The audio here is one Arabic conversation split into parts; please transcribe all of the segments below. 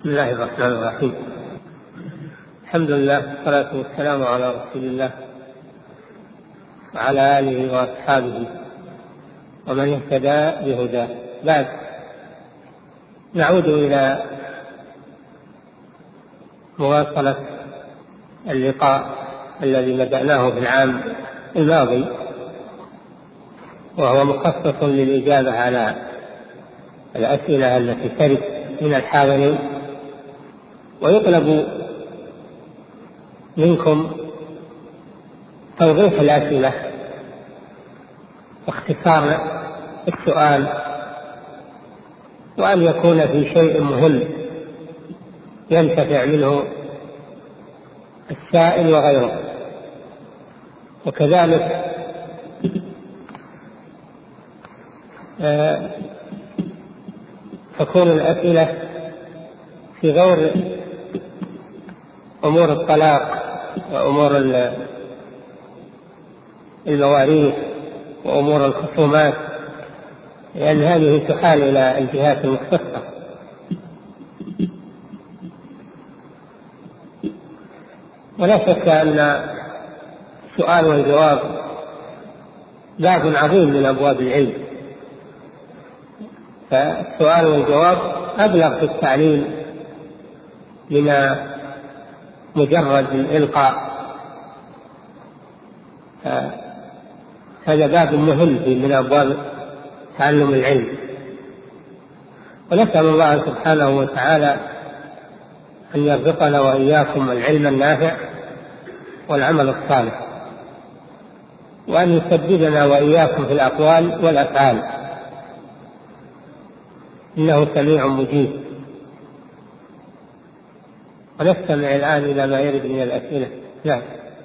بسم الله الرحمن الرحيم. الحمد لله والصلاة والسلام على رسول الله وعلى آله وأصحابه ومن اهتدى بهداه. بعد، نعود إلى مواصلة اللقاء الذي بدأناه في العام الماضي، وهو مخصص للإجابة على الأسئلة التي ترد من الحاضرين، ويطلب منكم توضيح الأسئلة واختصار السؤال، وأن يكون في شيء مهم ينتفع منه السائل وغيره. وكذلك تكون الأسئلة في غير أمور الطلاق وأمور المواريث وأمور الخصومات، لأن هذه تحال إلى الجهات المختصة. ولا شك أن السؤال والجواب باب عظيم من أبواب العلم، فالسؤال والجواب أبلغ في التعليم من مجرد الإلقاء. هذا باب مهم من أبواب تعلم العلم، ونسأل الله سبحانه وتعالى أن يرزقنا وإياكم العلم النافع والعمل الصالح، وأن يسددنا وإياكم في الأقوال والأفعال، إنه سميع مجيب. ونستمع الآن إلى ما يرد من الأسئلة. نعم.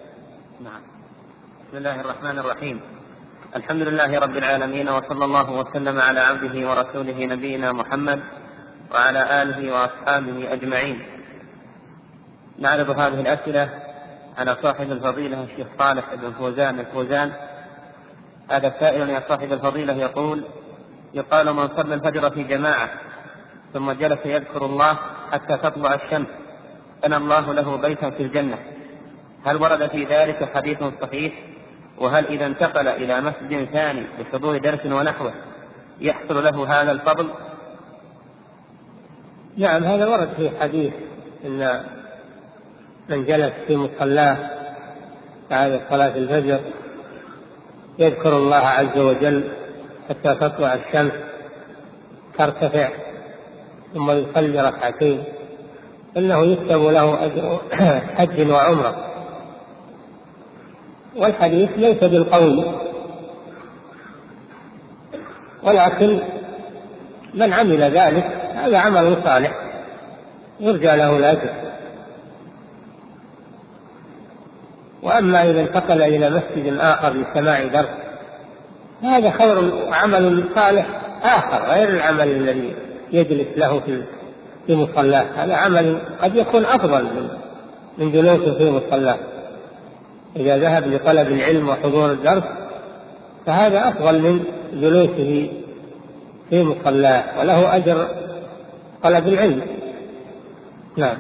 بسم الله الرحمن الرحيم. الحمد لله رب العالمين، وصلى الله وسلم على عبده ورسوله نبينا محمد وعلى آله وأصحابه أجمعين. نعرض هذه الأسئلة على صاحب الفضيلة الشيخ صالح بن فوزان الفوزان. هذا سائل يا صاحب الفضيلة يقول: يقال من صلى الفجر في جماعة ثم جلس يذكر الله حتى تطلع الشمس بنى الله له بيتا في الجنة، هل ورد في ذلك حديث صحيح؟ وهل إذا انتقل إلى مسجد ثاني لحضور درس ونحوه يحصل له هذا الفضل؟ نعم، هذا ورد في حديث إن من جلس في مصلاه بعد صلاة الفجر يذكر الله عز وجل حتى تطلع الشمس ترتفع ثم يصلي ركعتين إنه يكتب له أجر حج وعمرة. والحديث ليس بالقول، ولكن من عمل ذلك هذا عمل صالح يرجى له الأجر. وأما إذا انتقل إلى مسجد آخر لسماع درس هذا خير عمل صالح آخر غير العمل الذي يجلس له في مصلاه. هذا عمل قد يكون أفضل من جلوسه في مصلاه. إذا ذهب لطلب العلم وحضور الدرس فهذا أفضل من جلوسه في مصلاه، وله أجر طلب العلم. نعم.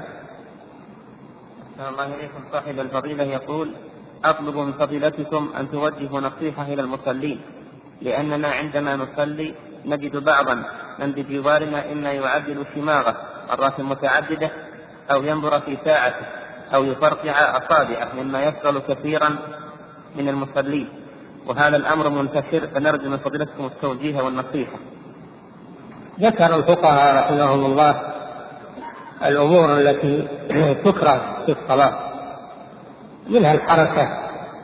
الله إليكم صاحب الفضيلة يقول: أطلب من فضيلتكم أن توجهوا نصيحة إلى المصلين، لأننا عندما نصلي نجد بعضا من بجوارنا إما يعدل شماغه مرات متعددة أو ينظر في ساعته أو يفرقع أصابعه، مما يشغل كثيرا من المصلين، وهذا الأمر منتشر، فنرجو من فضيلتكم التوجيه والنصيحة. ذكر الفقهاء رحمهم الله الأمور التي تكره في الصلاة، منها الحركة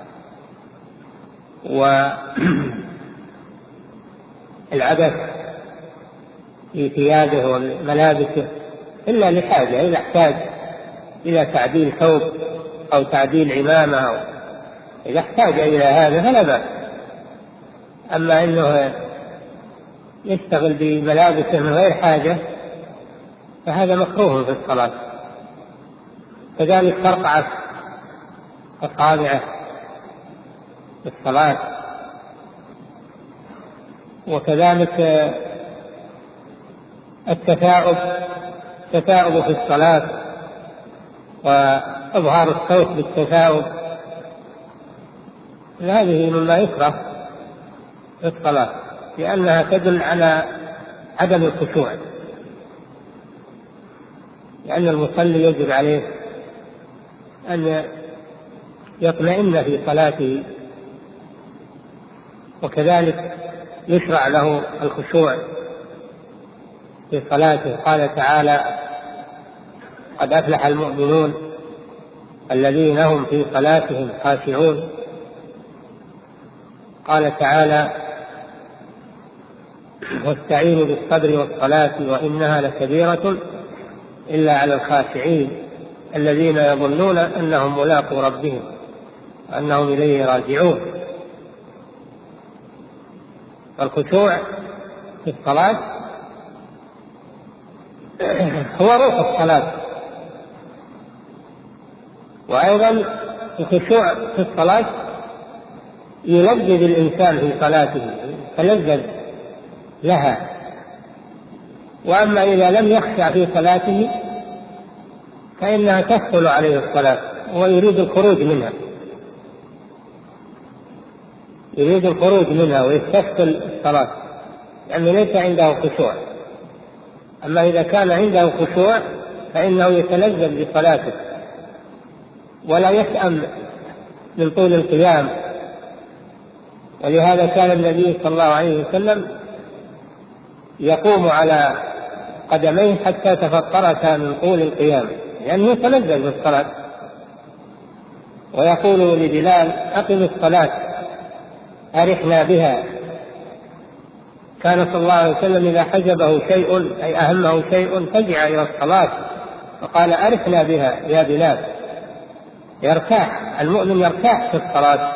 والعبث في ثيابه وملابسه إلا لحاجة، إذا احتاج إلى تعديل ثوب أو تعديل عمامة أو إذا احتاج إلى هذا فلا بأس. أما إنه يشتغل بملابسه من غير حاجة فهذا مكروه في الصلاة. كذلك فرقعة أصابعه في الصلاة، وكذلك التثاؤب التثاؤب في الصلاة وإظهار الصوت بالتثاؤب، هذه مما يكره في الصلاة لأنها تدل على عدم الخشوع، لأن المصلي يجب عليه أن يطمئن في صلاته، وكذلك يشرع له الخشوع في صلاته. قال تعالى: قد أفلح المؤمنون الذين هم في صلاتهم خاشعون. قال تعالى: واستعينوا بالصبر والصلاة وإنها لكبيرة إلا على الخاشعين الذين يظنون أنهم ملاقو ربهم وأنهم إليه راجعون. الخشوع في الصلاة هو روح الصلاة، وأيضا الخشوع في الصلاة يلذذ الإنسان في صلاته، يتلذذ لها. وأما إذا لم يخشع في صلاته فإنها تثقل عليه الصلاة ويريد الخروج منها، يريد الخروج منها ويستثقل الصلاة لأنه ليس عنده خشوع. أما إذا كان عنده خشوع فإنه يتلذذ بصلاته ولا يسأم من طول القيام. ولهذا كان النبي صلى الله عليه وسلم يقوم على قدميه حتى تفطرتا من طول القيام، لأنه يتلذذ بالصلاة. ويقول لبلال: أقم الصلاة أرحنا بها. كان صلى الله عليه وسلم إذا حجبه شيء أي أهمه شيء فزع إلى الصلاة فقال: أرحنا بها يا بلال. يرتاح المؤمن، يرتاح في الصلاة.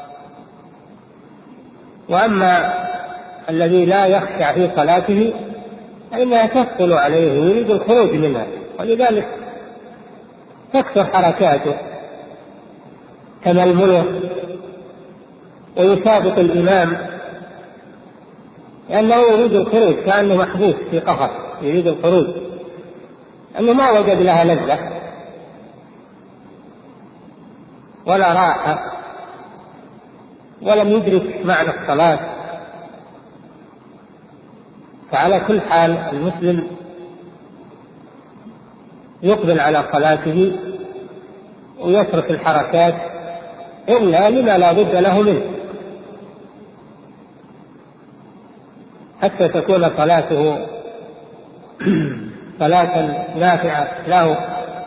وأما الذي لا يخشع في صلاته فإنها تثقل عليه ويريد الخروج منها، ولذلك تكثر حركاته تململه ويسابق الإمام لأنه يريد الخروج، كأنه محبوس في قفص يريد الخروج، أنه ما وجد لها لذة ولا راحة ولم يدرك معنى الصلاة. فعلى كل حال المسلم يقبل على صلاته ويترك الحركات إلا لما لا بد له منه حتى تكون صلاته صلاة نافعة له،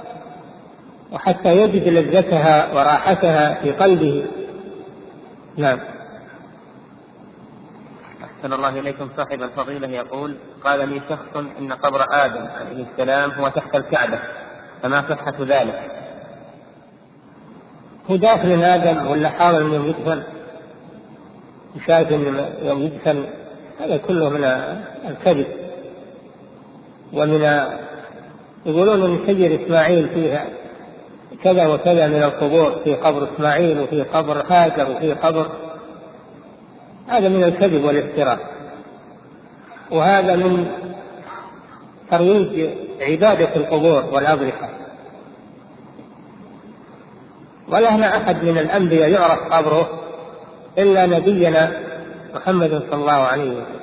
وحتى يجد لذتها وراحتها في قلبه. نعم. أحسن الله إليكم. صاحب الفضيلة يقول: قال لي شخص إن قبر آدم عليه السلام هو تحت الكعبة، فما صحة ذلك؟ هو داخل آدم ولا حاول أن يدفن؟ شايف أن يوم يدفن هذا كله من الكذب، ومن يقولون أن سيد إسماعيل فيها كذا وكذا من القبور، في قبر إسماعيل وفي قبر هاجر وفي قبر، هذا من الكذب والافتراء، وهذا من ترويج عبادة القبور والأضرحة. ولا هنا أحد من الأنبياء يعرف قبره إلا نبينا محمد صلى الله عليه وسلم،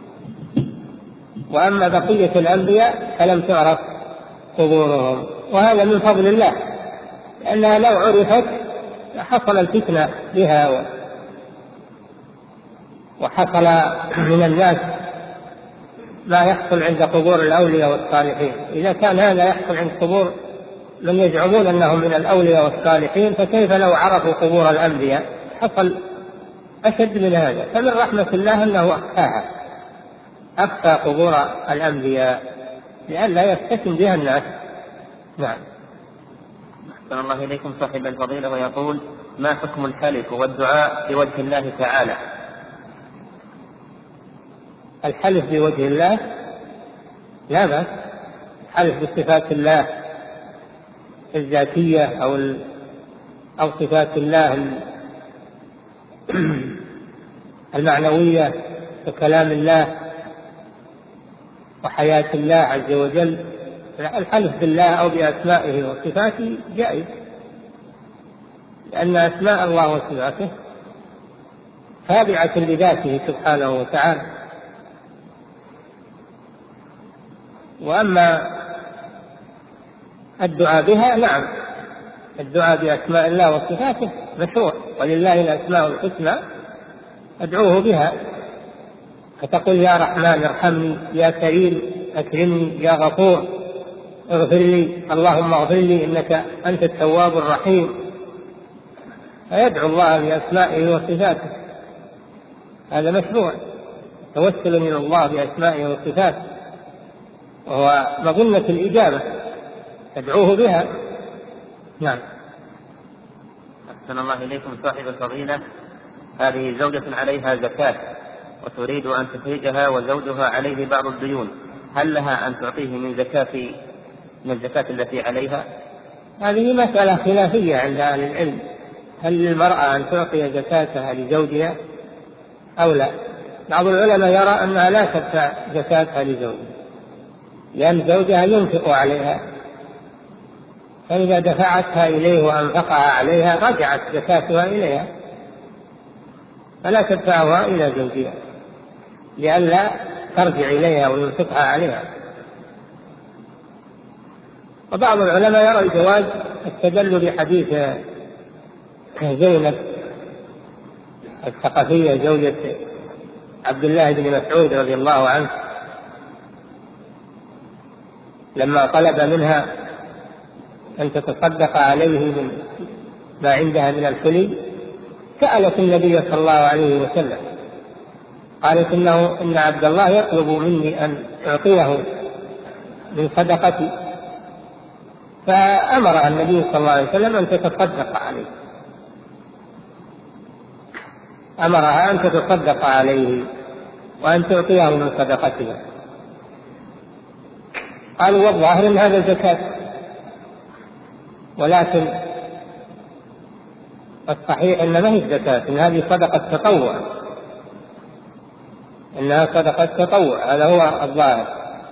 وأما بقية الأنبياء فلم تعرف قبورهم، وهذا من فضل الله، لأنها لو عرفت حصل الفتنة بها وحصل من الناس ما يحصل عند قبور الأولياء والصالحين. إذا كان هذا يحصل عند قبور من يزعمون أنهم من الأولياء والصالحين، فكيف لو عرفوا قبور الأنبياء؟ حصل أشد من هذا. فمن رحمة الله أنه أخفاها، أخفى قبور الأنبياء لئلا يفتتن بها الناس. نعم. أحسن الله إليكم. صاحب الفضيلة ويقول: ما حكم الحلف والدعاء بوجه الله تعالى؟ الحلف بوجه الله لا بأس، الحلف بصفات الله الذاتية أو صفات الله المعنوية ككلام الله وحياة الله عز وجل الحلف بالله أو بأسمائه وصفاته جائز، لأن أسماء الله وصفاته تابعة لذاته سبحانه وتعالى. وأما الدعاء بها، نعم، الدعاء بأسماء الله وصفاته مشروع، ولله الأسماء الحسنى أدعوه بها، فتقول يا رحمن ارحمني، يا كريم أكرمني، يا غفور اغفر لي، اللهم اغفر لي إنك أنت التواب الرحيم، فيدعو الله بأسمائه وصفاته، هذا مشروع، توسل من الله بأسمائه وصفاته، وهو مظنة الإجابة، تدعوه بها. نعم. أحسن الله إليكم صاحب الفضيلة، هذه زوجة عليها زكاة وتريد أن تخرجها وزوجها عليه بعض الديون، هل لها أن تعطيه من الزكاة التي عليها؟ هذه مسألة خلافية عند أهل العلم، هل للمرأة أن تعطي زكاتها لزوجها أو لا؟ بعض العلماء يرى أنها لا تدفع زكاتها لزوجها، لأن زوجها ينفق عليها، فإذا دفعتها إليه وأنفقها عليها رجعت زكاتها إليها، فلا تدفعها إلى زوجها لئلا ترجع إليها وينفقها عليها. وبعض العلماء يرى الجواز استدل بحديث زينب الثقفية زوجة عبد الله بن مسعود رضي الله عنه، لما طلب منها أن تتصدق عليه من ما عندها من الحلي، سألت النبي صلى الله عليه وسلم، قالت إن عبد الله يطلب مني أن أعطيه من صدقتي، فأمرها النبي صلى الله عليه وسلم أن تتصدق عليه، أمرها أن تتصدق عليه وأن تعطيه من صدقتها. قالوا والظاهر أن هذا زكاة، ولكن الصحيح أن ما هي زكاة، إن هذه صدقة تطوع، إنها صدقة تطوع، هذا هو الظاهر،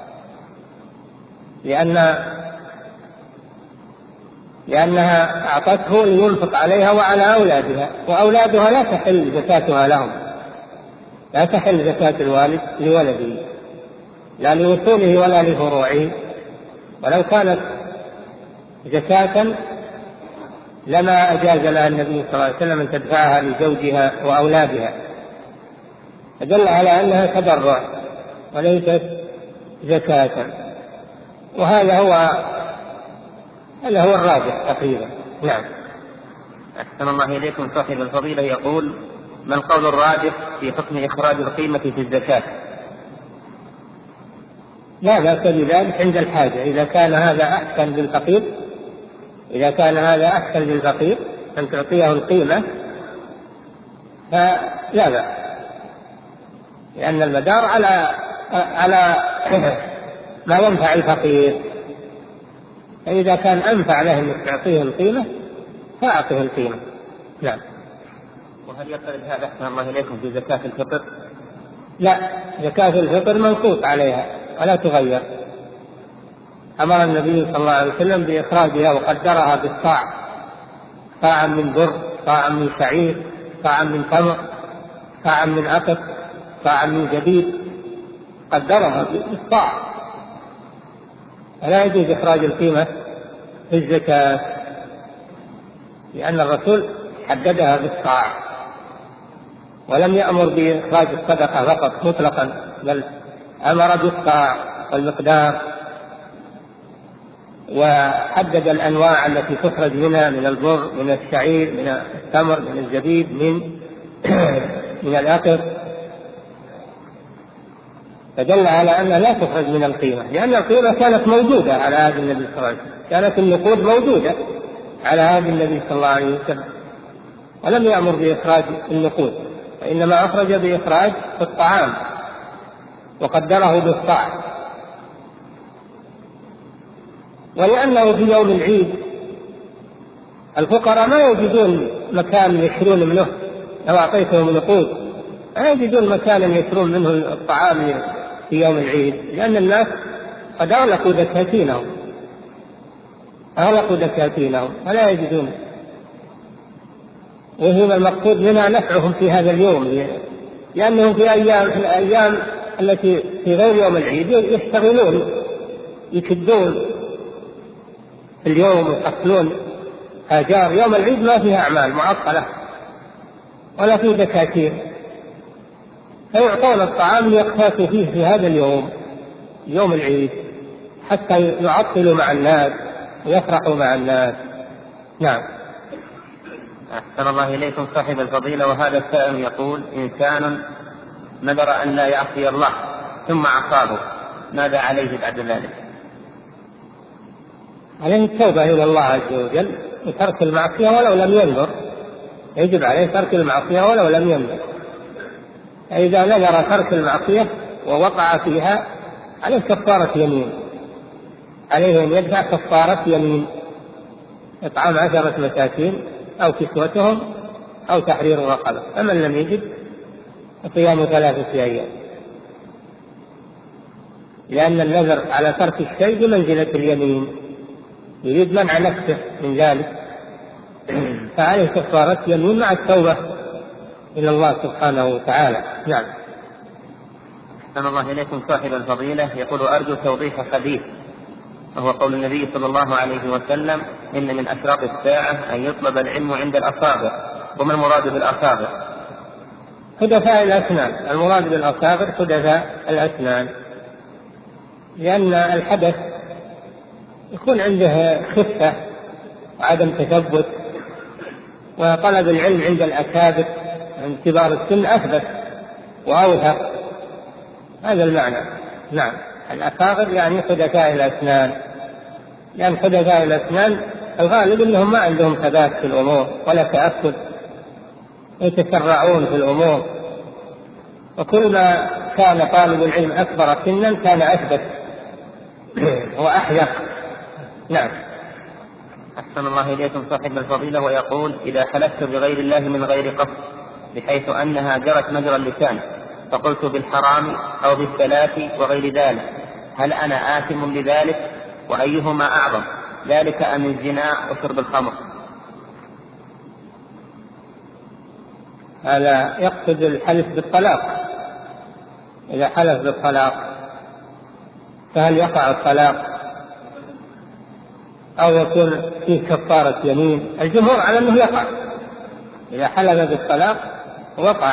لأنها أعطته لينفق عليها وعلى أولادها، وأولادها لا تحل زكاتها لهم، لا تحل زكاة الوالد لولده لا لوصوله ولا لفروعه، ولو كانت زكاة لما أجاز لها النبي صلى الله عليه وسلم أن تدفعها لزوجها وأولادها، فدل على أنها تبرع وليست زكاة، وهذا هو الراجح تقريبا. نعم. أحسن الله إليكم صاحب الفضيلة، يقول: ما القول الراجح في حكم إخراج القيمة في الزكاة؟ لا بأس بذلك عند الحاجة، إذا كان هذا أحسن للفقير، إذا كان هذا أحسن للفقير أن تعطيه القيمة فلا بأس، لأن المدار على ما ينفع الفقير، فإذا كان أنفع له أن تعطيه القيمة فأعطيه القيمة. نعم. وهل يقترب هذا أحسن الله إليكم في زكاة الفطر؟ لا، زكاة الفطر منصوص عليها ولا تغير، أمر النبي صلى الله عليه وسلم بإخراجها وقدرها بالصاع، صاعا من بر، صاعا من شعير، صاعا من تمر، صاعا من عقد، صاعا من زبيب، قدرها بالصاع، فلا يجوز إخراج القيمة في الزكاة، لأن الرسول حددها بالصاع ولم يأمر بإخراج الصدقة فقط مطلقا، بل أمر بالصاع والمقدار، وحدد الأنواع التي تخرج منها، من البر، من الشعير، من التمر، من الزبيب، من العقد، فدل على أنها لا تخرج من القيمة، لأن القيمة كانت موجودة على عهد النبي صلى الله عليه وسلم، كانت النقود موجودة على عهد النبي صلى الله عليه وسلم، ولم يأمر بإخراج النقود، وإنما أخرج بإخراج الطعام وقدره بالصاع. ولأنه في يوم العيد الفقراء ما يجدون مكان يشترون منه، لو أعطيتهم نقود ما يجدون مكانا يشترون منه الطعام في يوم العيد، لأن الناس قد أغلقوا دكاكينهم ولا يجدون. وهنا المقصود منها نفعهم في هذا اليوم، لأنهم في الأيام التي في غير يوم العيد يشتغلون، يكدون في اليوم ويقتلون آجار. يوم العيد ما فيها أعمال معطلة ولا فيه دكاكين، فيعطون الطعام ليقتاتوا فيه في هذا اليوم، يوم العيد، حتى يعطلوا مع الناس ويفرحوا مع الناس. نعم. أحسن الله إليكم صاحب الفضيلة. وهذا السائل يقول: إنسان نذر أن لا يعصي الله ثم عصاه، ماذا عليه بعد ذلك؟ عليه التوبة إلى الله عز وجل وترك المعصية ولو لم ينذر، يجب عليه ترك المعصية ولو لم ينذر. إذا نذر ترك المعصية ووقع فيها عليه كفارة يمين، عليه أن يدفع كفارة يمين، إطعام 10 مساكين أو كسوتهم أو تحرير رقبة، فمن لم يجد فصيام 3 أيام، لأن النذر على ترك الشيء بمنزلة اليمين، يريد منع نفسه من ذلك، فعليه كفارة يمين مع التوبة إلى الله سبحانه وتعالى. نعم. أحسن الله إليكم صاحب الفضيلة. يقول: أرجو توضيح حديث، وهو قول النبي صلى الله عليه وسلم: إن من أشراط الساعة أن يطلب العلم عند الأصابع. وما المراد بالأصابع؟ حدثاء الأسنان، المراد بالأصابع حدثاء الأسنان، لأن الحدث يكون عنده خفة وعدم تثبت، وطلب العلم عند الأكابر عند كبار السن أثبت وأوثق، هذا المعنى. نعم. الأكابر يعني حدثاء الأسنان، لأن حدثاء الأسنان الغالب أنهم ما عندهم ثبات في الأمور ولا تأكد، يتسرعون في الأمور، وكل ما كان طالب العلم أكبر سنا كان أثبت وأحذق. نعم. أحسن الله إليكم صاحب الفضيلة. ويقول: إذا حلفت بغير الله من غير قصد، بحيث أنها جرت مجرى اللسان، فقلت بالحرام أو بالثلاث وغير ذلك، هل أنا آثم بذلك؟ وأيهما أعظم، ذلك أم الزنا وشرب الخمر؟ هذا يقصد الحلف بالطلاق. إذا حلف بالطلاق فهل يقع الطلاق أو يكون فيه كفارة يمين؟ الجمهور على أنه يقع، إذا حلف بالطلاق وقع.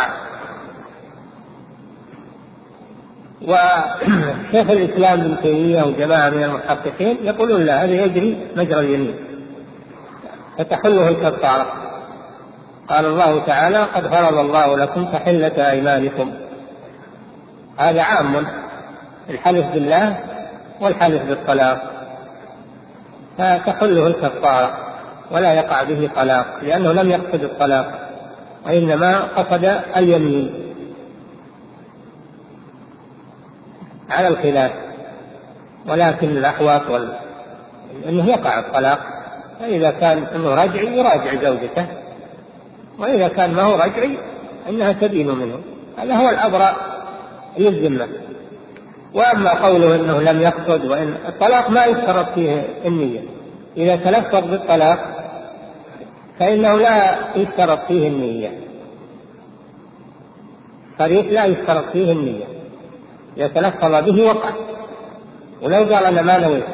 وشيخ الإسلام ابن تيمية وجماعة من المحققين يقولون لا، هذا يجري مجرى اليمين فتحله الكفارة. قال الله تعالى: قد فرض الله لكم تحلة أيمانكم. هذا عام، الحلف بالله والحلف بالطلاق، فتحله الكفارة ولا يقع به طلاق، لأنه لم يقصد الطلاق وإنما قصد اليمين على الخلاف. ولكن الأحوط أنه يقع الطلاق، فإذا كان أنه رجعي يراجع زوجته، وإذا كان ما هو رجعي أنها تبين منه، هذا هو الأبرأ للذمة. وأما قوله أنه لم يقصد، وإن الطلاق ما يشترط فيه النية، إذا تلفظ بالطلاق فإنه لا يشترط فيه النية، صريح لا يشترط فيه النية، إذا تلفظ به وقع. ولو قال أنا ما نويت،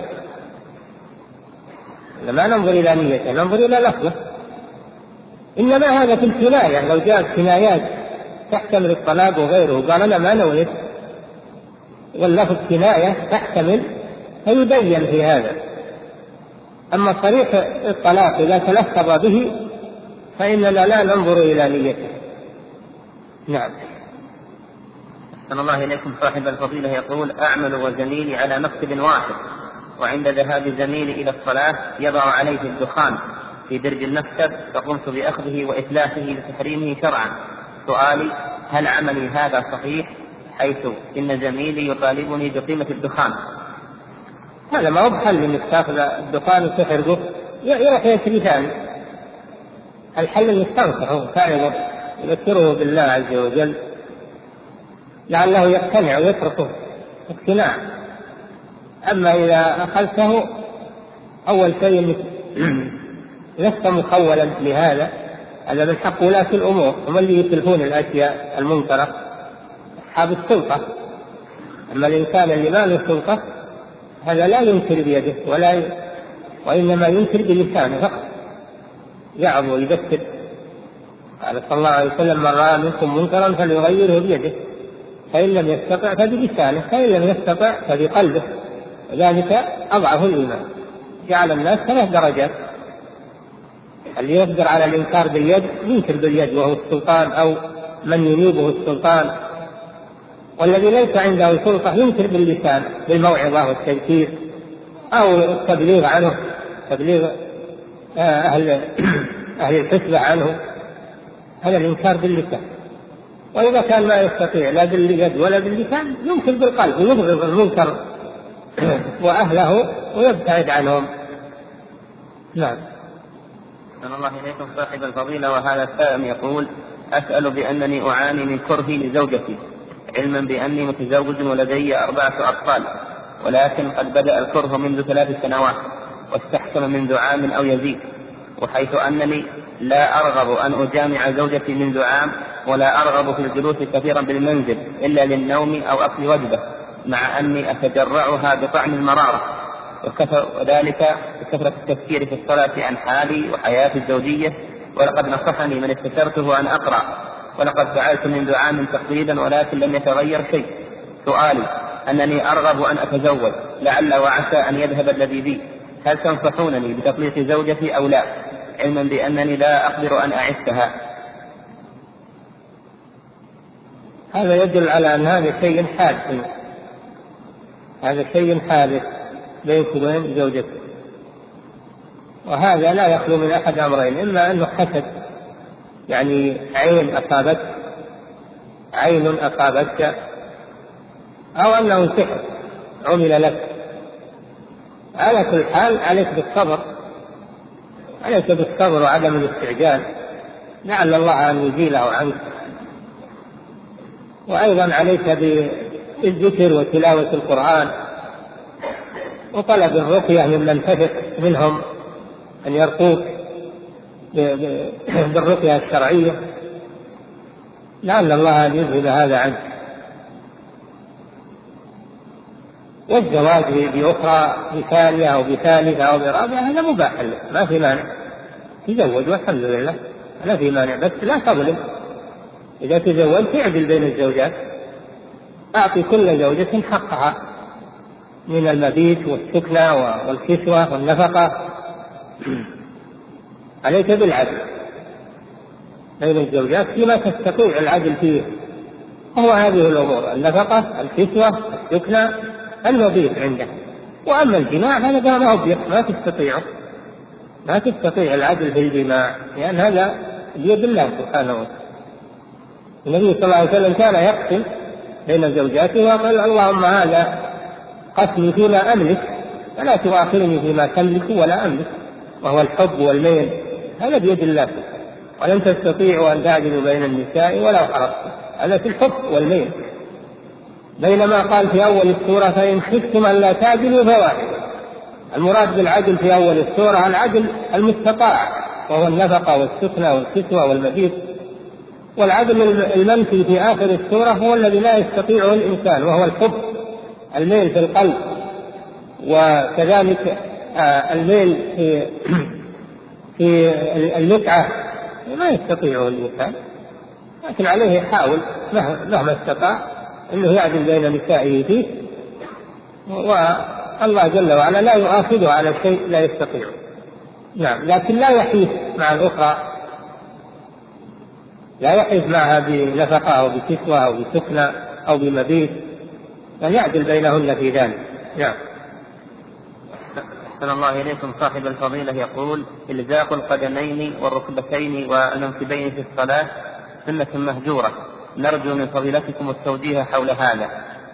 ما ننظر إلى نيته، ننظر إلى لفظه. إنما هذا في الكناية، لو جاءت كنايات تحتمل الطلاق وغيره قال أنا ما نويت واللفظ كناية تحتمل، فيبين في هذا. أما صريح الطلاق إذا تلفظ به فإننا لا ننظر إلى نيته. نعم. أحسن الله إليكم صاحب الفضيلة. يقول: أعمل وزميلي على مكتب واحد، وعند ذهاب زميلي إلى الصلاة يضع عليه الدخان في درج المكتب، فقمت بأخذه وإتلافه لتحريمه شرعا. سؤالي: هل عملي هذا صحيح، حيث إن زميلي يطالبني بقيمة الدخان؟ هذا ما هو بحل إنك تأخذ الدخان وتحرقه، يروح يشتري ثاني. الحل إنك تنصحه تعظه يذكره بالله عز وجل لعله يقتنع ويتركه اقتناع. أما إذا أخذته أول شيء لست مخولا لهذا، هذا من حق ولاة الأمور، هم اللي يتلفون الأشياء المنكرة أصحاب السلطة. أما الإنسان اللي ما له سلطة هذا لا ينكر بيده وإنما ينكر بلسانه فقط، يعظ ويذكر. قال صلى الله عليه وسلم: من رأى منكم منكرا فليغيره بيده، فإن لم يستطع فبلسانه، فإن لم يستطع فبقلبه، وذلك أضعف الإيمان. جعل الناس 3 درجات: اللي يقدر على الإنكار باليد ينكر باليد وهو السلطان أو من ينيبه السلطان، والذي ليس عنده سلطة ينكر باللسان بالموعظة والتذكير أو التبليغ عنه، تبليغ أهل الحسبة عنه، هذا الإنكار باللسان. وإذا كان ما يستطيع لا باليد ولا باللسان ينكر بالقلب ويبغض المنكر وأهله ويبتعد عنهم. نعم. أحسن الله إليكم صاحب الفضيلة. وهذا السائل يقول: أسأل بأنني أعاني من كرهي لزوجتي، علما بأني متزوج ولدي 4 أطفال، ولكن قد بدأ الكره منذ 3 سنوات واستحكم منذ عام أو يزيد، وحيث أنني لا أرغب أن أجامع زوجتي منذ عام، ولا أرغب في الجلوس كثيرا بالمنزل إلا للنوم أو أكل وجبة، مع أني أتجرعها بطعم المرارة، وذلك بكثرة التفكير في الصلاة عن حالي وحياتي الزوجية. ولقد نصحني من استشرته أن أقرأ، ولقد فعلت منذ عام تقريبا ولكن لم يتغير شيء. سؤالي: أنني أرغب أن أتزوج لعل وعسى أن يذهب الذي بي، هل تنصحونني بتطليق زوجتي أو لا، علما بأنني لا أقدر أن أعفها؟ هذا يدل على أن هذا شيء حادث، هذا شيء حادث بينك وبين زوجتك، وهذا لا يخلو من أحد أمرين: إما أنه حسد، يعني عين أصابتك، أو أنه سحر عمل لك. على كل حال عليك بالصبر وعدم الاستعجال، لعل الله أن يزيله عنك. وأيضا عليك بالذكر وتلاوة القرآن وطلب الرقية ممن تثق منهم أن يرقوك بالرقية الشرعية، لعل الله أن يذهب هذا عنك. والزواج بأخرى بثانية أو بثالثة أو برابعة هذا مباح لك، ما في مانع، تزوج والحمد لله، لا في مانع، بس لا تظلم. إذا تزوجت اعدل بين الزوجات، أعطي كل زوجة حقها من المبيت والسكنى والكسوة والنفقة. عليك بالعدل بين الزوجات فيما تستطيع العدل فيه، وهو هذه الأمور: النفقة، الكسوة، السكنى، المبيت عنده. وأما الجماع هذا ما هو ما تستطيع العدل في الجماع، لأن هذا بيد الله سبحانه وتعالى. النبي صلى الله عليه وسلم كان يقسم بين زوجاته وقال: اللهم هذا قسمي فيما أملك فلا تؤاخذني فيما تملك ولا أملك، وهو الحب والميل، هذا بيد الله، ولن تستطيعوا أن تعدلوا بين النساء ولو حرصتم، هذا في الحب والميل. بينما قال في أول السورة: فإن خفتم أن لا تعدلوا فواحدة. المراد بالعدل في أول السورة العدل المستطاع، وهو النفقة والسكنى والكسوة والمبيت. والعدل المنفي في آخر السورة هو الذي لا يستطيعه الإنسان، وهو الحب، الميل في القلب، وكذلك الميل في المتعة ما يستطيعه الإنسان، لكن عليه يحاول مهما استطاع أنه يعدل بين نسائه فيه، والله جل وعلا لا يؤاخذه على شيء لا يستطيع. نعم، لكن لا يحيف مع الأخرى، لا يحيف معها بنفقة أو بكسوة أو بسكنة أو بمبيت، بل يعدل بينهن في ذلك. نعم. أحسن الله إليكم صاحب الفضيلة يقول: إلزاق القدمين والركبتين والمنكبين في الصلاة سنة مهجورة، نرجو من فضيلتكم التوجيه حول هذا.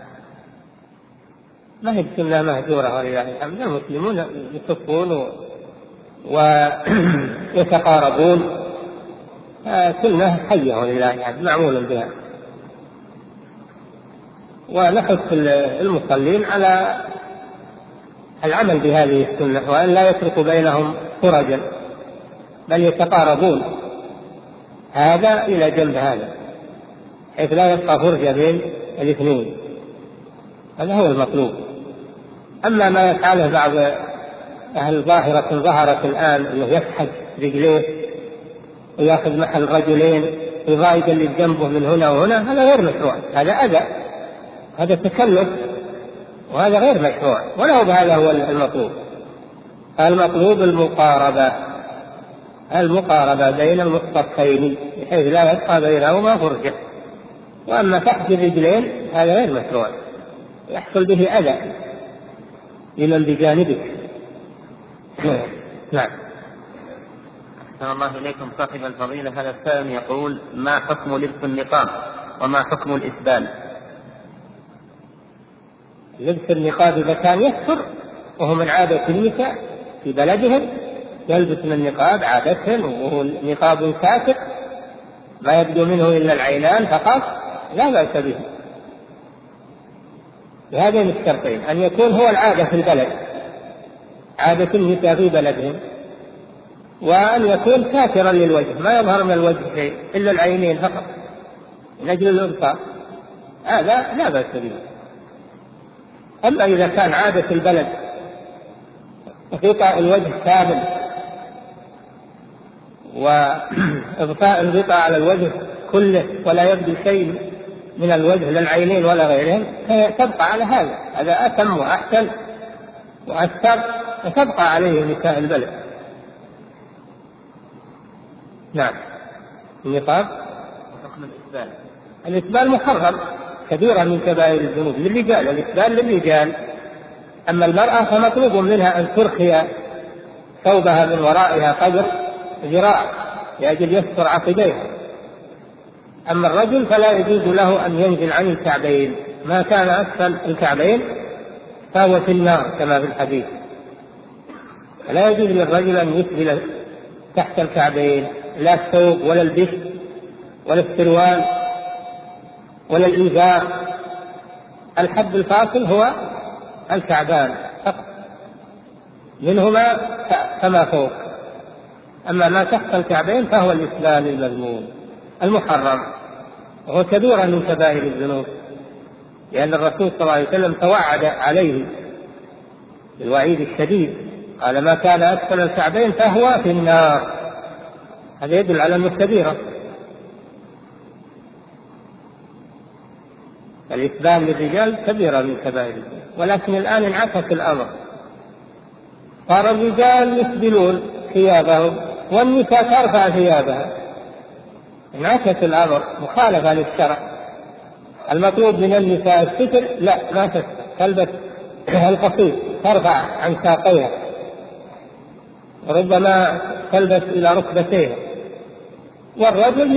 ما هي سنة مهجورة ولله الحمد، المسلمون يصفون ويتقاربون، سنة حية ولله الحمد، معمول بها. ونحث المصلين على العمل بهذه السنة، وأن لا يترك بينهم فرجا بل يتقاربون هذا إلى جنب هذا، حيث لا يبقى فرجة بين الاثنين. هذا هو المطلوب. أما ما يفعله بعض أهل ظاهرة ظهرت الآن، أنه يسحب رجليه ويأخذ محل رجلين ويضايق اللي جنبه من هنا وهنا، هذا غير مشروع، هذا أذى، هذا تكلف، وهذا غير مشروع، ولا هذا هو المطلوب. المطلوب المقاربة بين المختصين بحيث لا يبقى بينهما فرجة. وأما تحت الرجلين هذا غير مشروع، يحصل به أذى لمن بجانبك. نعم. أحسن الله إليكم صاحب الفضيلة. هذا السائل يقول: ما حكم لبس النقاب وما حكم الإسبال؟ لبس النقاب إذا كان يستر وهو من عادة النساء في بلدهم، يلبس من النقاب عادة وهو نقاب ساتر ما يبدو منه إلا العينان فقط، لا بأس به. بهذين الشرطين: أن يكون هو العادة في البلد، عادة النساء في بلدهم، وأن يكون ساترا للوجه ما يظهر من الوجه شيء إلا العينين فقط من أجل الإبصار، هذا لا بأس به. أما إذا كان عادة البلد غطاء الوجه كامل وإغطاء الغطاء على الوجه كله ولا يبدو شيء من الوجه للعينين ولا غيرهم، تبقى على هذا أتم وأحسن وأستر، وتبقى عليه نساء البلد. نعم. النقاب وحكم الإسبال؟ الإسبال محرم، كبيرة من كبائر الذنوب للرجال، الإسبال للرجال. أما المرأة فمطلوب منها أن ترخي ثوبها من ورائها قدر ذراع لأجل يستر عقبيها. أما الرجل فلا يجوز له أن ينزل عن الكعبين، ما كان أسفل الكعبين فهو في النار كما في الحديث. فلا يجوز للرجل أن يسبل تحت الكعبين، لا الثوب ولا البشت ولا السروال ولا الإزار. الحد الفاصل هو الكعبان فقط، منهما كما فوق. أما ما تحت الكعبين فهو الإسبال المذموم المحرم، وهو كبيرة من كبائر الذنوب، لأن الرسول صلى الله عليه وسلم توعد عليه بالوعيد الشديد، قال: ما كان أسفل الكعبين فهو في النار. هذا يدل على أنه كبيرة. الإسبال للرجال كبيرة من كبائر الذنوب، ولكن الآن انعكس الأمر، صار الرجال يسبلون ثيابهم والنساء ترفع ثيابها، انعكس الأمر مخالفة للشرع. المطلوب من النساء الستر، لا ما تلبس القصير ترفع عن ساقيها، وربما تلبس إلى ركبتيها. والرجل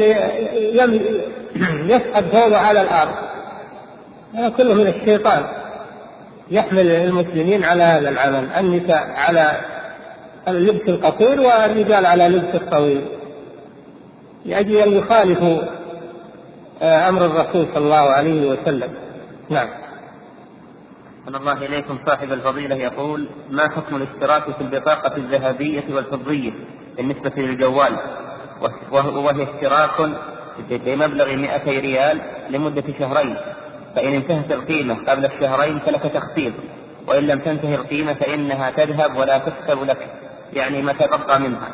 يسحب ثوبه على الأرض، هذا كله من الشيطان، يحمل المسلمين على هذا العمل، النساء على اللبس القصير والرجال على لبس الطويل، لأجل أن يخالفوا أمر الرسول صلى الله عليه وسلم. نعم. صلى الله إليكم صاحب الفضيلة يقول: ما حكم الاشتراك في البطاقة الذهبية والفضية بالنسبة للجوال، وهي اشتراك بمبلغ 200 ريال لمدة شهرين، فإن انتهت القيمة قبل الشهرين فلك تخفيض، وإن لم تنتهي القيمة فإنها تذهب ولا تكتب لك، يعني ما تبقى منها.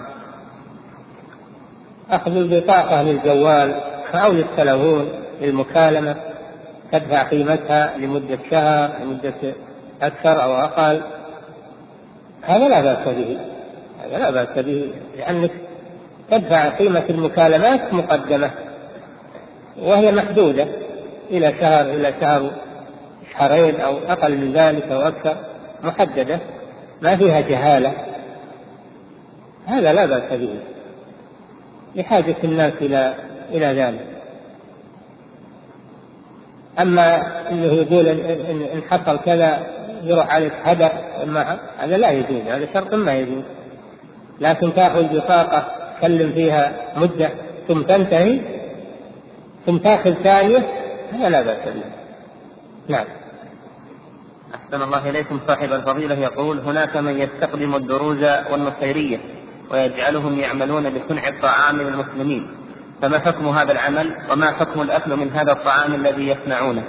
أخذ البطاقة للجوال أو للتلفون للمكالمة تدفع قيمتها لمدة شهر، لمدة أكثر أو أقل، هذا لا بأس به، لأنك تدفع قيمة المكالمات مقدمة وهي محدودة إلى شهر، إلى شهرين أو أقل من ذلك أو أكثر، محددة ما فيها جهالة، هذا لا بأس به لحاجة الناس إلى ذلك. أما إنه يقول إن حصل كذا يروح عليك هدى، هذا لا يجوز، هذا شرط ما يجوز. لكن تأخذ بطاقة تكلم فيها مدة ثم تنتهي ثم تأخذ ثانية، هذا لا بأس به. نعم. أحسن الله إليكم. صاحب الفضيلة يقول: هناك من يستخدم الدروز والنصيرية ويجعلهم يعملون بصنع الطعام للمسلمين، فما حكم هذا العمل وما حكم الأكل من هذا الطعام الذي يصنعونه؟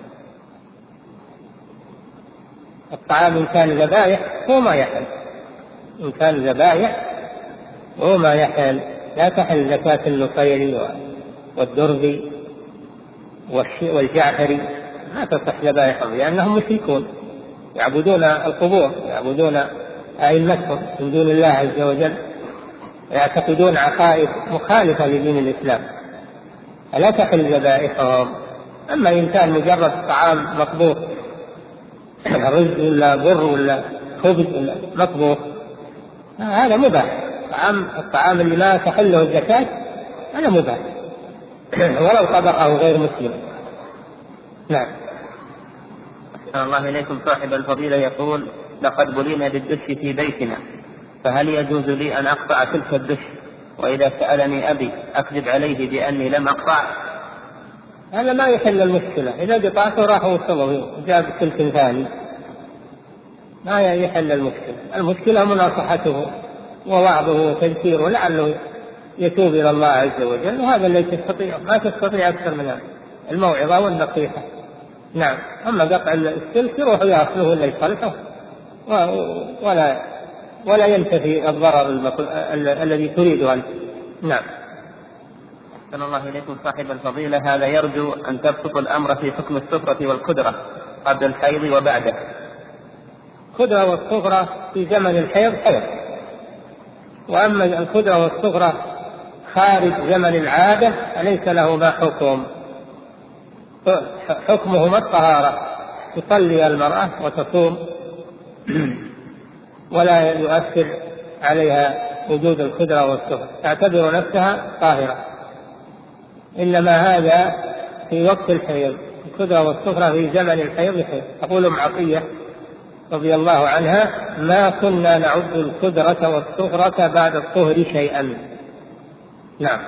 الطعام إن كان ذبائح هو ما يحل، إن كان ذبائح هو ما يحل. لا تحل زكاة النصيري والدرز والجعفري، ما تصح ذبائحهم لأنهم مشركون يعبدون القبور، يعبدون أئمتهم من دون الله عز وجل، يعتقدون عقائد مخالفة لدين الإسلام، فلا تحل ذبائحهم. أما إن كان مجرد طعام مطبوخ، رز ولا بر ولا خبز ولا مطبوخ، هذا مباح. الطعام اللي ما تحله الزكاة هذا مباح ولو طبقه غير مسلم. نعم. أحسن الله إليكم. صاحب الفضيلة يقول: لقد بلينا بالدش في بيتنا، فهل يجوز لي أن أقطع تلك الدش؟ وإذا سألني أبي أكذب عليه بأني لم أقطع؟ هذا ما يحل المشكلة، إذا قطعته راح وصله جاب سلك ثاني، ما يحل المشكلة. المشكلة مناصحته ووعظه وتذكيره لعله يتوب إلى الله عز وجل، وهذا الذي تستطيع، ما تستطيع أكثر من هذا، الموعظة والنصيحة. نعم. أما قطع السلك يروح يأخذه ولا يصلحه ولا ينتفي الضرر الذي تريده أنت. نعم. أحسن الله إليكم. صاحب الفضيلة هذا يرجو أن تبسط الأمر في حكم السفرة والقدرة قبل الحيض وبعده. القدرة والصغرى في زمن الحيض حيض، وأما القدرة والصغرى خارج زمن العادة فليس له ما حكم، حكمهما الطهارة، تصلي المرأة وتصوم ولا يؤثر عليها وجود القدرة والصغرى، تعتبر نفسها طاهرة. إنما هذا في وقت الحيض، القدرة والصغرى في زمن الحيض حيض. تقول أم عطية رضي الله عنها: ما كنا نعد القدرة والصغرى بعد الطهر شيئا. نعم.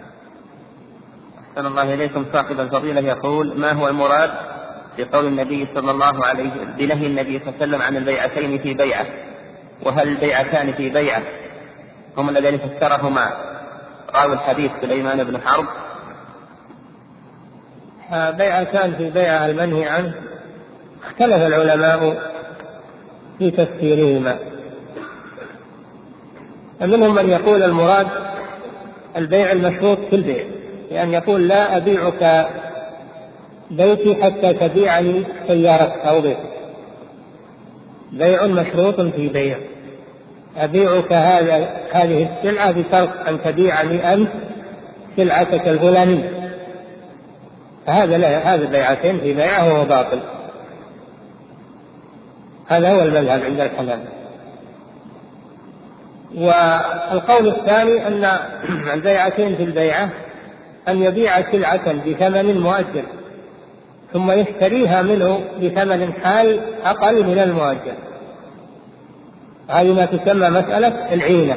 أحسن الله إليكم. صاحب الفضيلة يقول: ما هو المراد بقول النبي صلى الله عليه بنهي النبي صلى الله عليه وسلم عن البيعتين في بيعة؟ وهل البيعتان في بيعة هم الذين فسرهما راوي الحديث سليمان بن حرب؟ بيعتان في بيعة المنهي عنه اختلف العلماء في تفسيرهما، فمنهم من يقول المراد البيع المشروط في البيع، لأن يقول: لا أبيعك بيتي حتى تبيعني سيارتك أو بيتك. بيع مشروط في بيع، أبيعك هذه السلعة بشرط أن تبيعني أنت سلعتك الفلانية، هذا بيعتين في بيعه وهو باطل. هذا هو المذهب عند الحنابلة. والقول الثاني أن البيعتين في البيعة أن يبيع سلعة بثمن مؤجل ثم يشتريها منه بثمن حال أقل من المؤجل، هذه ما تسمى مسألة العينة،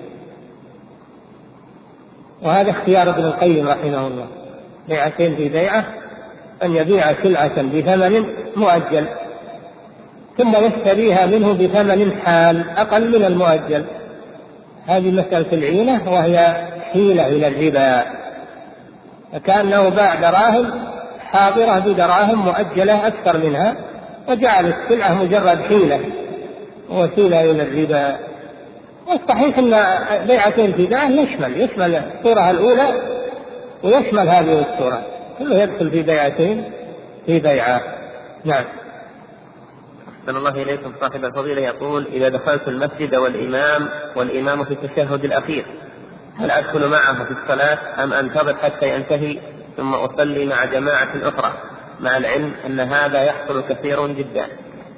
وهذا اختيار ابن القيم رحمه الله. بيعتين في بيعة أن يبيع سلعة بثمن مؤجل ثم يشتريها منه بثمن حال أقل من المؤجل، هذه مسألة العينة، وهي حيلة إلى الربا، فكأنه باع دراهم حاضرة بدراهم مؤجلة أكثر منها، وجعل السلعة مجرد حيلة وسيلة إلى الربا. والصحيح أن بيعتين في بيعة يشمل الصورة الأولى ويشمل هذه الصورة، كله يدخل في بيعتين في بيعة. نعم. أحسن الله إليكم. صاحب الفضيلة يقول: إذا دخلت المسجد والإمام في التشهد الأخير، هل أدخل معه في الصلاة أم أنتظر حتى ينتهي ثم أصلي مع جماعة أخرى، مع العلم أن هذا يحصل كثير جدا؟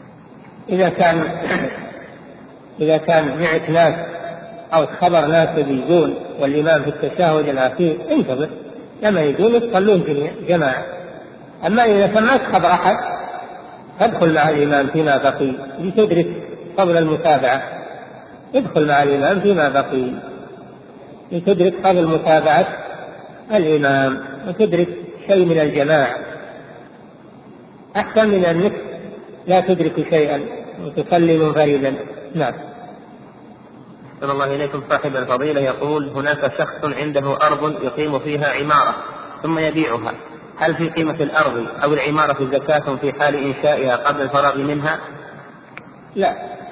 إذا كان معك ناس أو خبر ناس يجون والإمام في التشهد الأخير، انتظر لما يجون يصلون جماعة. أما إذا سمعت خبر أحد ادخل مع الإمام فيما بقي لتدرك قبل المتابعة، ادخل مع الإمام فيما بقي لتدرك قبل متابعة الإمام وتدرك شيء من الجماعة، أحسن من أنك لا تدرك شيئا وتصلي منفردا. نعم. صلى الله إليكم. صاحب الفضيلة يقول هناك شخص عنده أرض يقيم فيها عمارة ثم يبيعها، هل في قيمة الأرض أو العمارة زكاة في حال إنشائها قبل الفراغ منها؟ لا،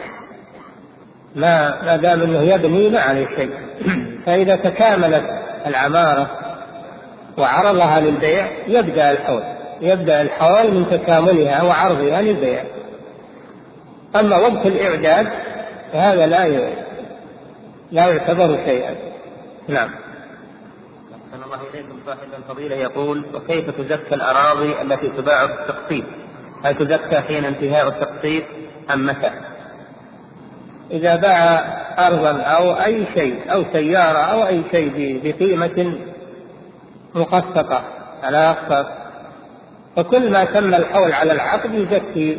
ما دام أنه يبني ما عليه شيء. فإذا تكاملت العمارة وعرضها للبيع يبدأ الحول من تكاملها وعرضها للبيع. أما وقت الإعداد فهذا لا يعتبر شيئا. نعم. أحسن الله إليكم. صاحب الفضيلة يقول وكيف تزكى الأراضي التي تباع في التقسيط؟ هل تزكى حين انتهاء التقسيط أم متى؟ إذا باع أرضا أو أي شيء أو سيارة أو أي شيء بقيمة مقسطة على أقساط، فكل ما تم الحول على العقد يزكي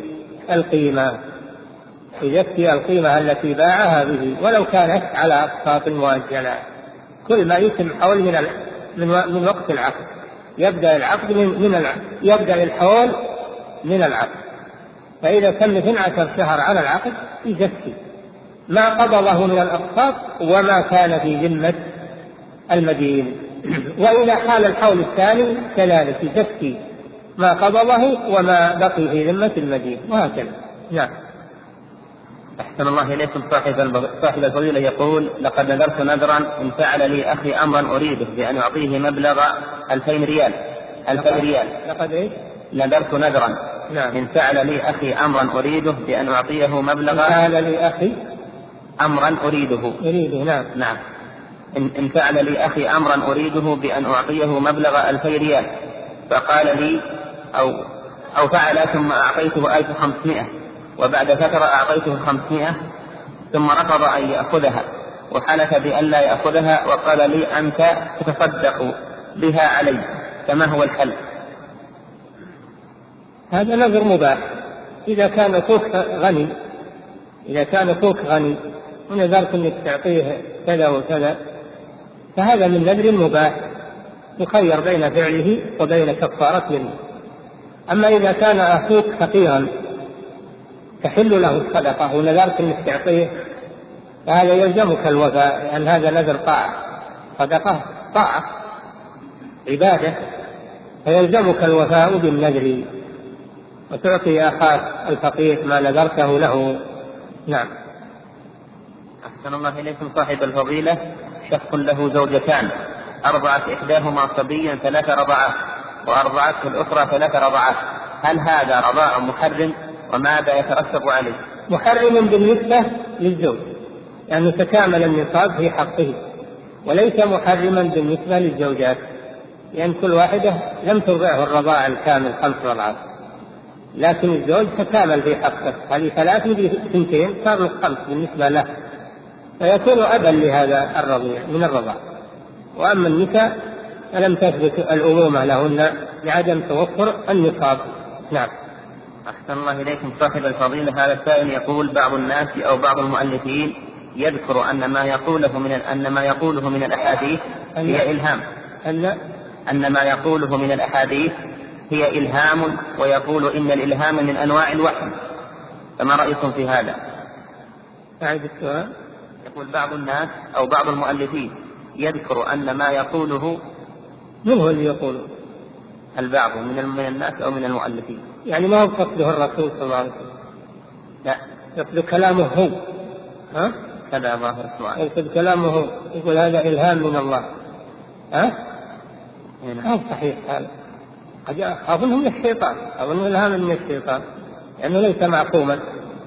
القيمة التي باعها به ولو كانت على أقساط مؤجلة. كل ما يتم حول من وقت العقد يبدأ الحول من العقد. فإذا تم 12 شهر على العقد يزكي ما قبضه من الأقساط وما كان في ذمة المدين. وإذا حال الحول الثاني كذلك يزكي ما قبضه وما بقي في ذمة المدين، وهكذا. نعم. أحسن الله إليكم. صاحب الفضيلة يقول لقد نذرت نذرا إن فعل لي أخي أمرا أريده بأن أعطيه مبلغ 2000 ريال. لقد إيه؟ نذرت نذرا. نعم. إن فعل لي أخي أمرا أريده بأن أعطيه مبلغ. فعل لي أخي أمرا أريده. نعم. إن فعل لي أخي أمرا أريده بأن أعطيه مبلغ 2000 ريال، فقال لي أو فعل ثم أعطيته 1500 وبعد فترة أعطيته 500 ثم رفض أن يأخذها وحلف بأن لا يأخذها وقال لي أنت تتصدق بها علي، فما هو الحل؟ هذا نذر مباح. إذا كان أخوك غني ونذرت أنك تعطيه كذا وكذا فهذا من نذر مباح يخير بين فعله وبين كفارة منه. أما إذا كان أخوك فقيرا تحل له الصدقة ونذرت أنك تعطيه فهذا يلزمك الوفاء، لأن هذا نذر طاعة، صدقة طاعة عبادة، فيلزمك الوفاء بالنذر وتعطي أخاك الفقير ما نذرته له. نعم. أحسن الله إليكم. صاحب الفضيلة شخص له زوجتان أرضعت إحداهما صبيا 3 رضعات وأرضعته الأخرى 3 رضعات، هل هذا رضاع محرم وماذا يترتب عليه؟ محرم بالنسبة للزوج يعني تكامل النصاب في حقه، وليس محرما بالنسبة للزوجات لأن كل واحدة لم ترضعه الرضاع الكامل 5 رضعات، لكن الزوج تكامل في حقه، هذه 3 2 صار 5 بالنسبة له، فيكون أبا لهذا الرضيع من الرضاع. وأما النساء فلم تثبت الأمومة لهن لعدم توفر النصاب. نعم. أحسن الله إليكم. صاحب الفضيلة هذا السائل يقول بعض الناس أو بعض المؤلفين يذكر أن ما يقوله من الأحاديث هي إلهام، أن ما يقوله من الأحاديث هي إلهام، ويقول إن الإلهام من أنواع الوحي، فما رأيكم في هذا؟ أعيد السؤال. يقول بعض الناس أو بعض المؤلفين يذكر أن ما يقوله. من هو اللي يقوله؟ البعض من الناس أو من المؤلفين، يعني ما هو قصده الرسول صلى الله عليه وسلم، لا يقصد كلامه هو. هذا ظاهر السؤال. يقصد كلامه هو، يقول هذا إلهام من الله. هذا صحيح هذا، قد أظنه من الشيطان، أظنه إلهام من الشيطان لأنه ليس معصوما،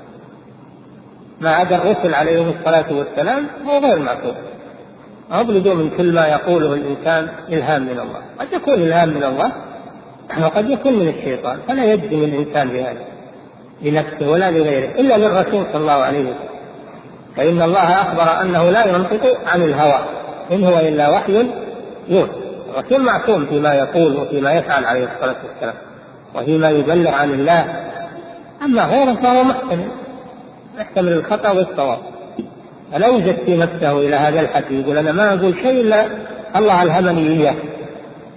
ما عدا الرسل عليهم الصلاة والسلام هو غير معصوم. أبلغوا من كل ما يقوله الإنسان إلهام من الله، قد يكون إلهام من الله وقد يكون من الشيطان، فلا يجزم الإنسان بهذا لنفسه ولا لغيره إلا للرسول صلى الله عليه وسلم، فإن الله أخبر أنه لا ينطق عن الهوى إن هو إلا وحي يوحى. الرسول معصوم فيما يقول وفيما يفعل عليه الصلاة والسلام وفيما يبلغ عن الله، أما غيره فهو محتمل الخطأ والصواب، فلا يزكي نفسه إلى هذا الحد يقول أنا ما أقول شيء إلا الله ألهمني إياه،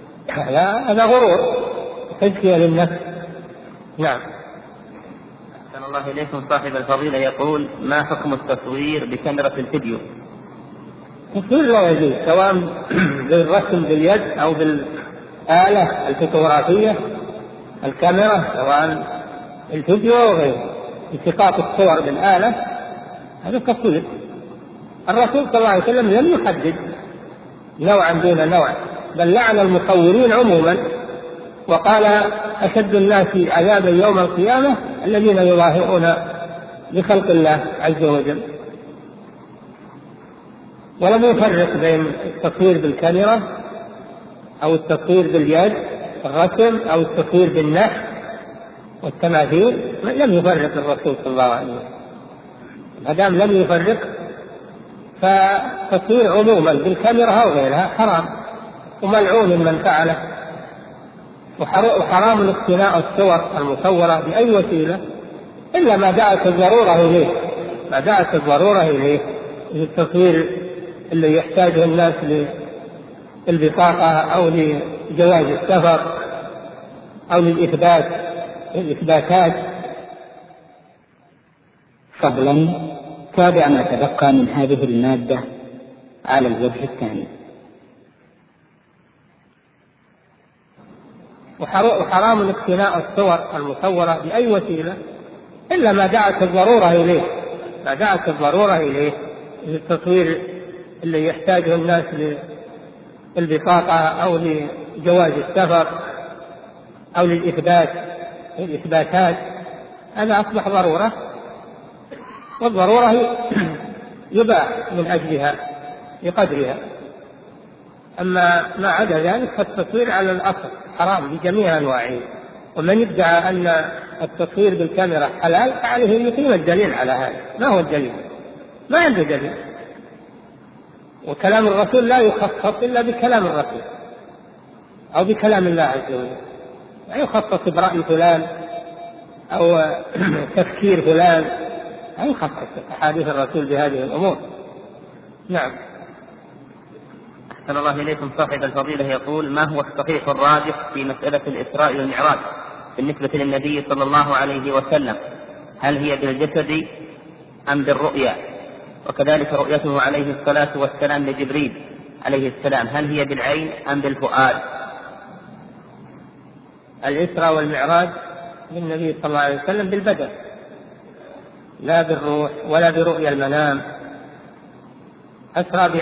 هذا غرور تزكية للنفس. نعم. أحسن الله إليكم. صاحب الفضيلة يقول: ما حكم التصوير بكاميرا الفيديو؟ التصوير لا يجوز، سواء بالرسم باليد أو بالآلة الفوتوغرافية الكاميرا، سواء الفيديو أو غيره. التقاط الصور بالآلة هذا تصوير. الرسول صلى الله عليه وسلم لم يحدد نوعا دون نوع، بل لعن المصورين عموما، وقال: أشد الناس عذابا يوم القيامة الذين يظاهرون بخلق الله عز وجل. ولم يفرق بين التصوير بالكاميرا أو التصوير باليد الرسم أو التصوير بالنحت والتماثيل، لم يفرق الرسول صلى الله عليه وسلم. ما دام لم يفرق فالتصوير عموما بالكاميرا أو غيرها حرام وملعون من فعله، وحرام اقتناء الصور المصورة بأي وسيلة إلا ما دعت الضرورة إليه، ما دعت الضرورة إليه، التصوير اللي يحتاجه الناس للبطاقة أو لجواز السفر أو للإثباتات. فضلا تابع ما تبقى من هذه المادة على الوجه الثاني. وحرام اقتناء الصور المصورة بأي وسيلة إلا ما دعت الضرورة إليه، ما دعت الضرورة إليه، التصوير اللي يحتاجه الناس للبطاقة أو لجواز السفر أو للإثباتات، هذا أصبح ضرورة، والضرورة يباح من أجلها بقدرها. أما ما عدا ذلك فالتصوير على الأصل حرام بجميع أنواعه. ومن يدعي أن التصوير بالكاميرا حلال فعليه أن يقيم الدليل على هذا. ما هو الدليل؟ ما عنده دليل. وكلام الرسول لا يخصص إلا بكلام الرسول أو بكلام الله عز وجل، لا يخصص برأي فلان أو تفكير فلان، لا يخصص أحاديث الرسول بهذه الأمور. نعم. أحسن الله إليكم. صاحب الفضيلة يقول: ما هو الصحيح الراجح في مسألة الإسراء والمعراج بالنسبة للنبي صلى الله عليه وسلم؟ هل هي بالجسد أم بالرؤيا؟ وكذلك رؤيته عليه الصلاة والسلام لجبريل عليه السلام، هل هي بالعين أم بالفؤاد؟ الإسراء والمعراج للنبي صلى الله عليه وسلم بالبدن، لا بالروح ولا برؤيا المنام. أسرى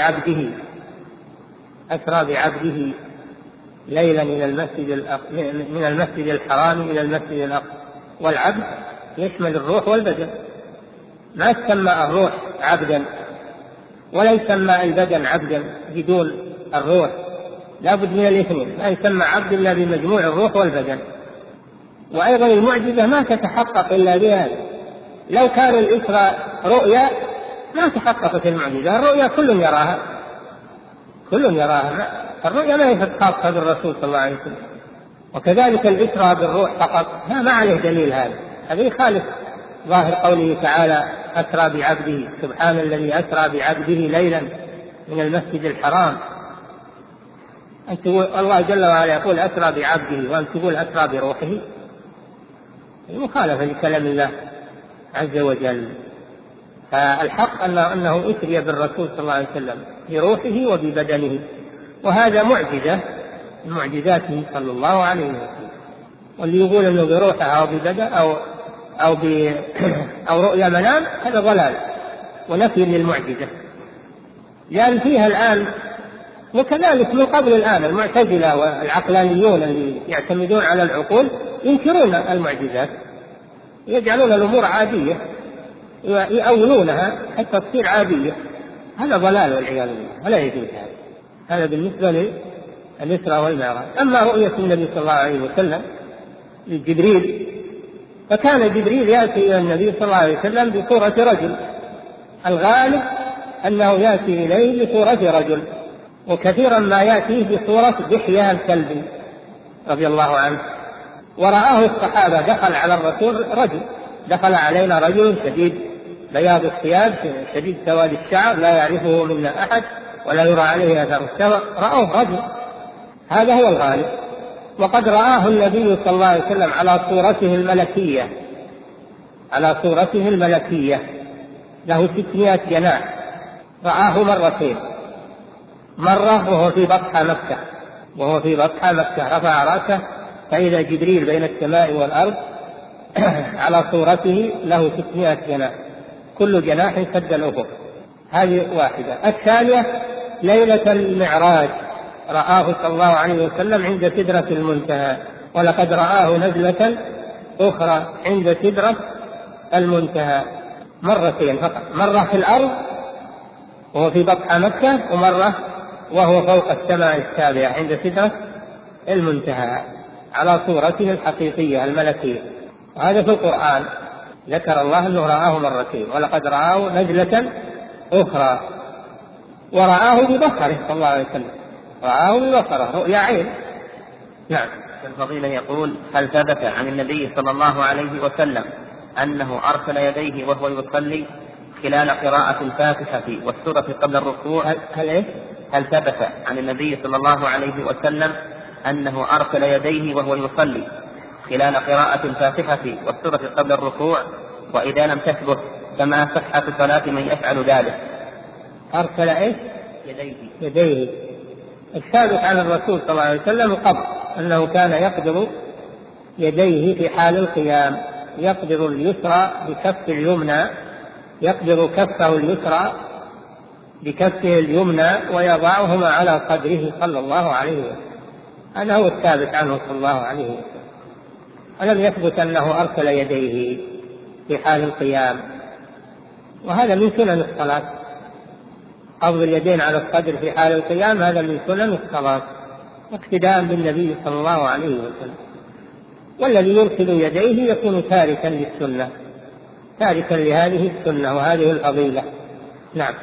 بعبده ليلا من المسجد الحرام إلى المسجد الأقصى. والعبد يشمل الروح والبدن، ما يسمى الروح عبدا ولا يسمى البدن عبدا بدون الروح، لا بد من الاثنين. لا يسمى عبد إلا بمجموع الروح والبدن. وأيضا المعجزة ما تتحقق إلا بها. لو كان الإسراء رؤيا ما تحققت المعجزة. الرؤيا كل يراها، الرؤيا لا هي خاصة بالرسول صلى الله عليه وسلم. وكذلك الإسراء بالروح فقط ما عليه دليل. هذا يخالف ظاهر قوله تعالى: أسرى بعبده، سبحان الذي أسرى بعبده ليلا من المسجد الحرام. الله جل وعلا يقول أسرى بعبده وأن تقول أسرى بروحه، مخالفة لكلام الله عز وجل. فالحق أنه أسري بالرسول صلى الله عليه وسلم بروحه وببدنه، وهذا معجزة من معجزاته صلى الله عليه وسلم. واللي يقول أنه بروحه أو ببدن أو رؤيا منام هذا ضلال ونفي للمعجزة، لأن فيها الآن وكذلك من قبل الآن المعتزلة والعقلانيون اللي يعتمدون على العقول ينكرون المعجزات، يجعلون الأمور عادية، يؤولونها حتى تصير عادية. هذا ضلال والعياذ بالله، ولا يجوز هذا بالنسبة للإسراء والمعراج. أما رؤية النبي صلى الله عليه وسلم لجبريل، فكان جبريل يأتي إلى النبي صلى الله عليه وسلم بصورة رجل، الغالب أنه يأتي إليه بصورة رجل، وكثيرا ما يأتيه بصورة دحية الكلب رضي الله عنه. ورآه الصحابة، دخل على الرسول رجل، دخل علينا رجل شديد بياض الثياب شديد سواد الشعر لا يعرفه منا أحد ولا يرى عليه أثر السفر، رأوه رجل، هذا هو الغالب. وقد رآه النبي صلى الله عليه وسلم على صورته الملكية على صورته الملكية، له 600 جناح. رآه مرتين، مرة وهو في بطحى مكة رفع رأسه فإذا جبريل بين السماء والأرض على صورته له 600 جناح، كل جناح سد الأفق. هذه واحدة. الثانية ليلة المعراج رآه صلى الله عليه وسلم عند سدرة المنتهى، ولقد رآه نزلة أخرى عند سدرة المنتهى، مرتين فقط، مرة في الأرض وهو في بطحى مكة، ومرة وهو فوق السماء السابعة عند سدرة المنتهى على صورته الحقيقية الملكية. وهذا في القرآن ذكر الله أنه رآه مرتين، ولقد رآه نزلة أخرى، ورآه ببصره صلى الله عليه وسلم، رآه ببصره رؤيا عين. نعم. الفضيلة يقول: هل ثبت عن النبي صلى الله عليه وسلم أنه أرسل يديه وهو يصلي خلال قراءة الفاتحة والسورة قبل الركوع؟ هل ثبت عن النبي صلى الله عليه وسلم أنه أرسل يديه وهو يصلي خلال قراءة الفاتحة والسورة قبل الركوع؟ وإذا لم تثبت فما صحة صلاة من يفعل ذلك؟ أرسل يديه. الثابت عن الرسول صلى الله عليه وسلم قبل أنه كان يقبض يديه في حال القيام، يقبض اليسرى بكف اليمنى، يقبض كفه اليسرى بكفه اليمنى ويضعهما على صدره صلى الله عليه وسلم. هذا هو الثابت عنه صلى الله عليه وسلم. ولم يثبت أنه أرسل يديه في حال القيام، وهذا من سنن الصلاة. قبض اليدين على الصدر في حال القيام هذا من سنن الصلاة اقتداء بالنبي صلى الله عليه وسلم. والذي يرسل يديه يكون تاركا للسنة، تاركا لهذه السنة وهذه الفضيلة. نعم.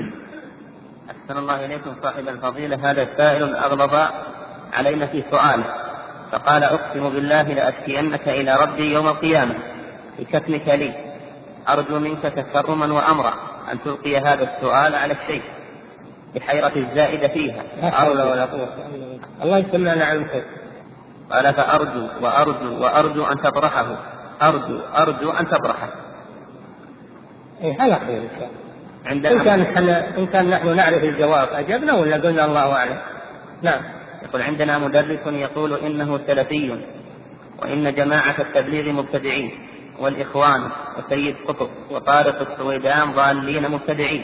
أحسن الله إليكم صاحب الفضيلة. هذا السائل أغلظ علينا في سؤاله فقال: أقسم بالله لأشكينك إلى ربي يوم القيامة بكتمك لي، أرجو منك تكرما وأمرا أن تلقي هذا السؤال على الشيخ بحيرة الزائدة فيها. لا حول ولا قوة إلا بالله. الله يسمعنا عنك. قال: فأرجو وأرجو وأرجو أن تطرحه، أرجو أن تطرحه. هذا خير إن شاء الله. إن كان نحن نعرف الجواب أجبنا ولا قلنا الله أعلم. نعم. يقول: عندنا مدرس يقول إنه سلفي، وإن جماعة التبليغ مبتدعين، والإخوان وسيد قطب وطارق السويدان ضالين مبتدعين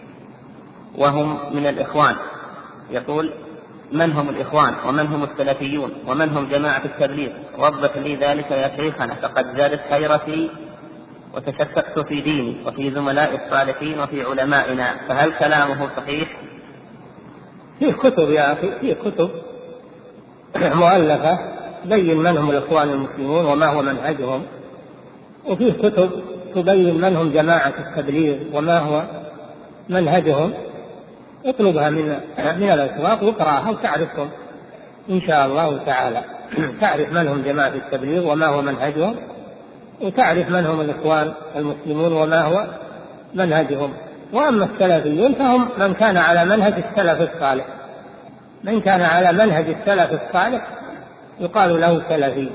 وهم من الإخوان. يقول: من هم الإخوان ومن هم السلفيون ومن هم جماعة التبليغ؟ وضح لي ذلك يا شيخنا، فقد زادت حيرتي وتشككت في ديني وفي زملاء الصالحين وفي علمائنا، فهل كلامه صحيح؟ فيه كتب يا أخي، فيه كتب مؤلفة تبين من هم الإخوان المسلمون وما هو منهجهم، وفيه كتب تبين من هم جماعة التبليغ وما هو منهجهم. اطلبها من الأسواق واقرأها وتعرفهم إن شاء الله تعالى. تعرف من هم جماعة التبليغ وما هو منهجهم، وتعرف من هم الإخوان المسلمون وما هو منهجهم. وأما السلفيون فهم من كان على منهج السلف الصالح، من كان على منهج السلف الصالح يقال له سلفي،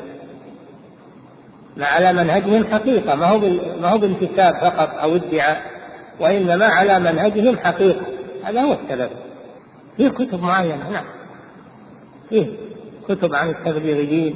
على منهجهم حقيقة، ما هو بانتساب فقط أو ادعاء، وإنما على منهجهم حقيقة. هذا هو السلف. فيه كتب معينة. نعم، فيه كتب عن التبليغيين،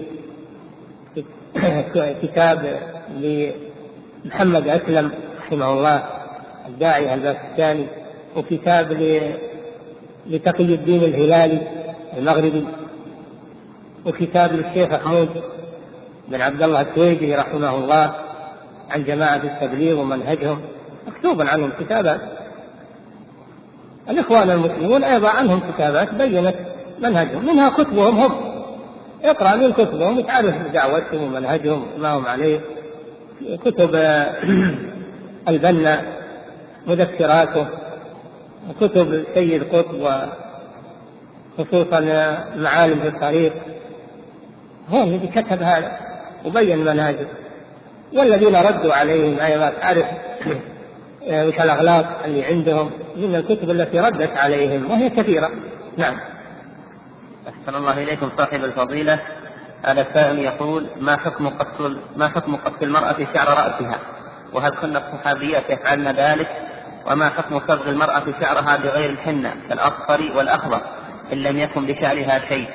كتاب لمحمد أسلم رحمه الله الداعي الباكستاني، وكتاب لتقي الدين الهلالي المغربي، وكتاب للشيخ محمود بن عبد الله التويجي رحمه الله عن جماعة التبليغ ومنهجهم، مكتوبا عنهم كتابات. الإخوان المسلمون أيضا عنهم كتابات بينت منهجهم، منها كتبهم هم. اقرأ من كتبهم وتعرف دعوتهم ومنهجهم ما هم عليه. كتب البنا مذكراته، كتب سيد قطب وخصوصا معالم في الطريق، هو الذي كتب هذا وبين منهجه. والذين ردوا عليهم أيضا تعرف وش الأغلاط اللي عندهم من الكتب التي ردت عليهم، وهي كثيرة. نعم. أحسن الله إليكم صاحب الفضيلة. هذا السائل يقول: ما حكم قص المرأة شعر رأسها وهل كن الصحابيات يفعلن ذلك؟ وما حكم صبغ المرأة شعرها بغير الحنة كالأصفر والأخضر إن لم يكن بشعرها شيء؟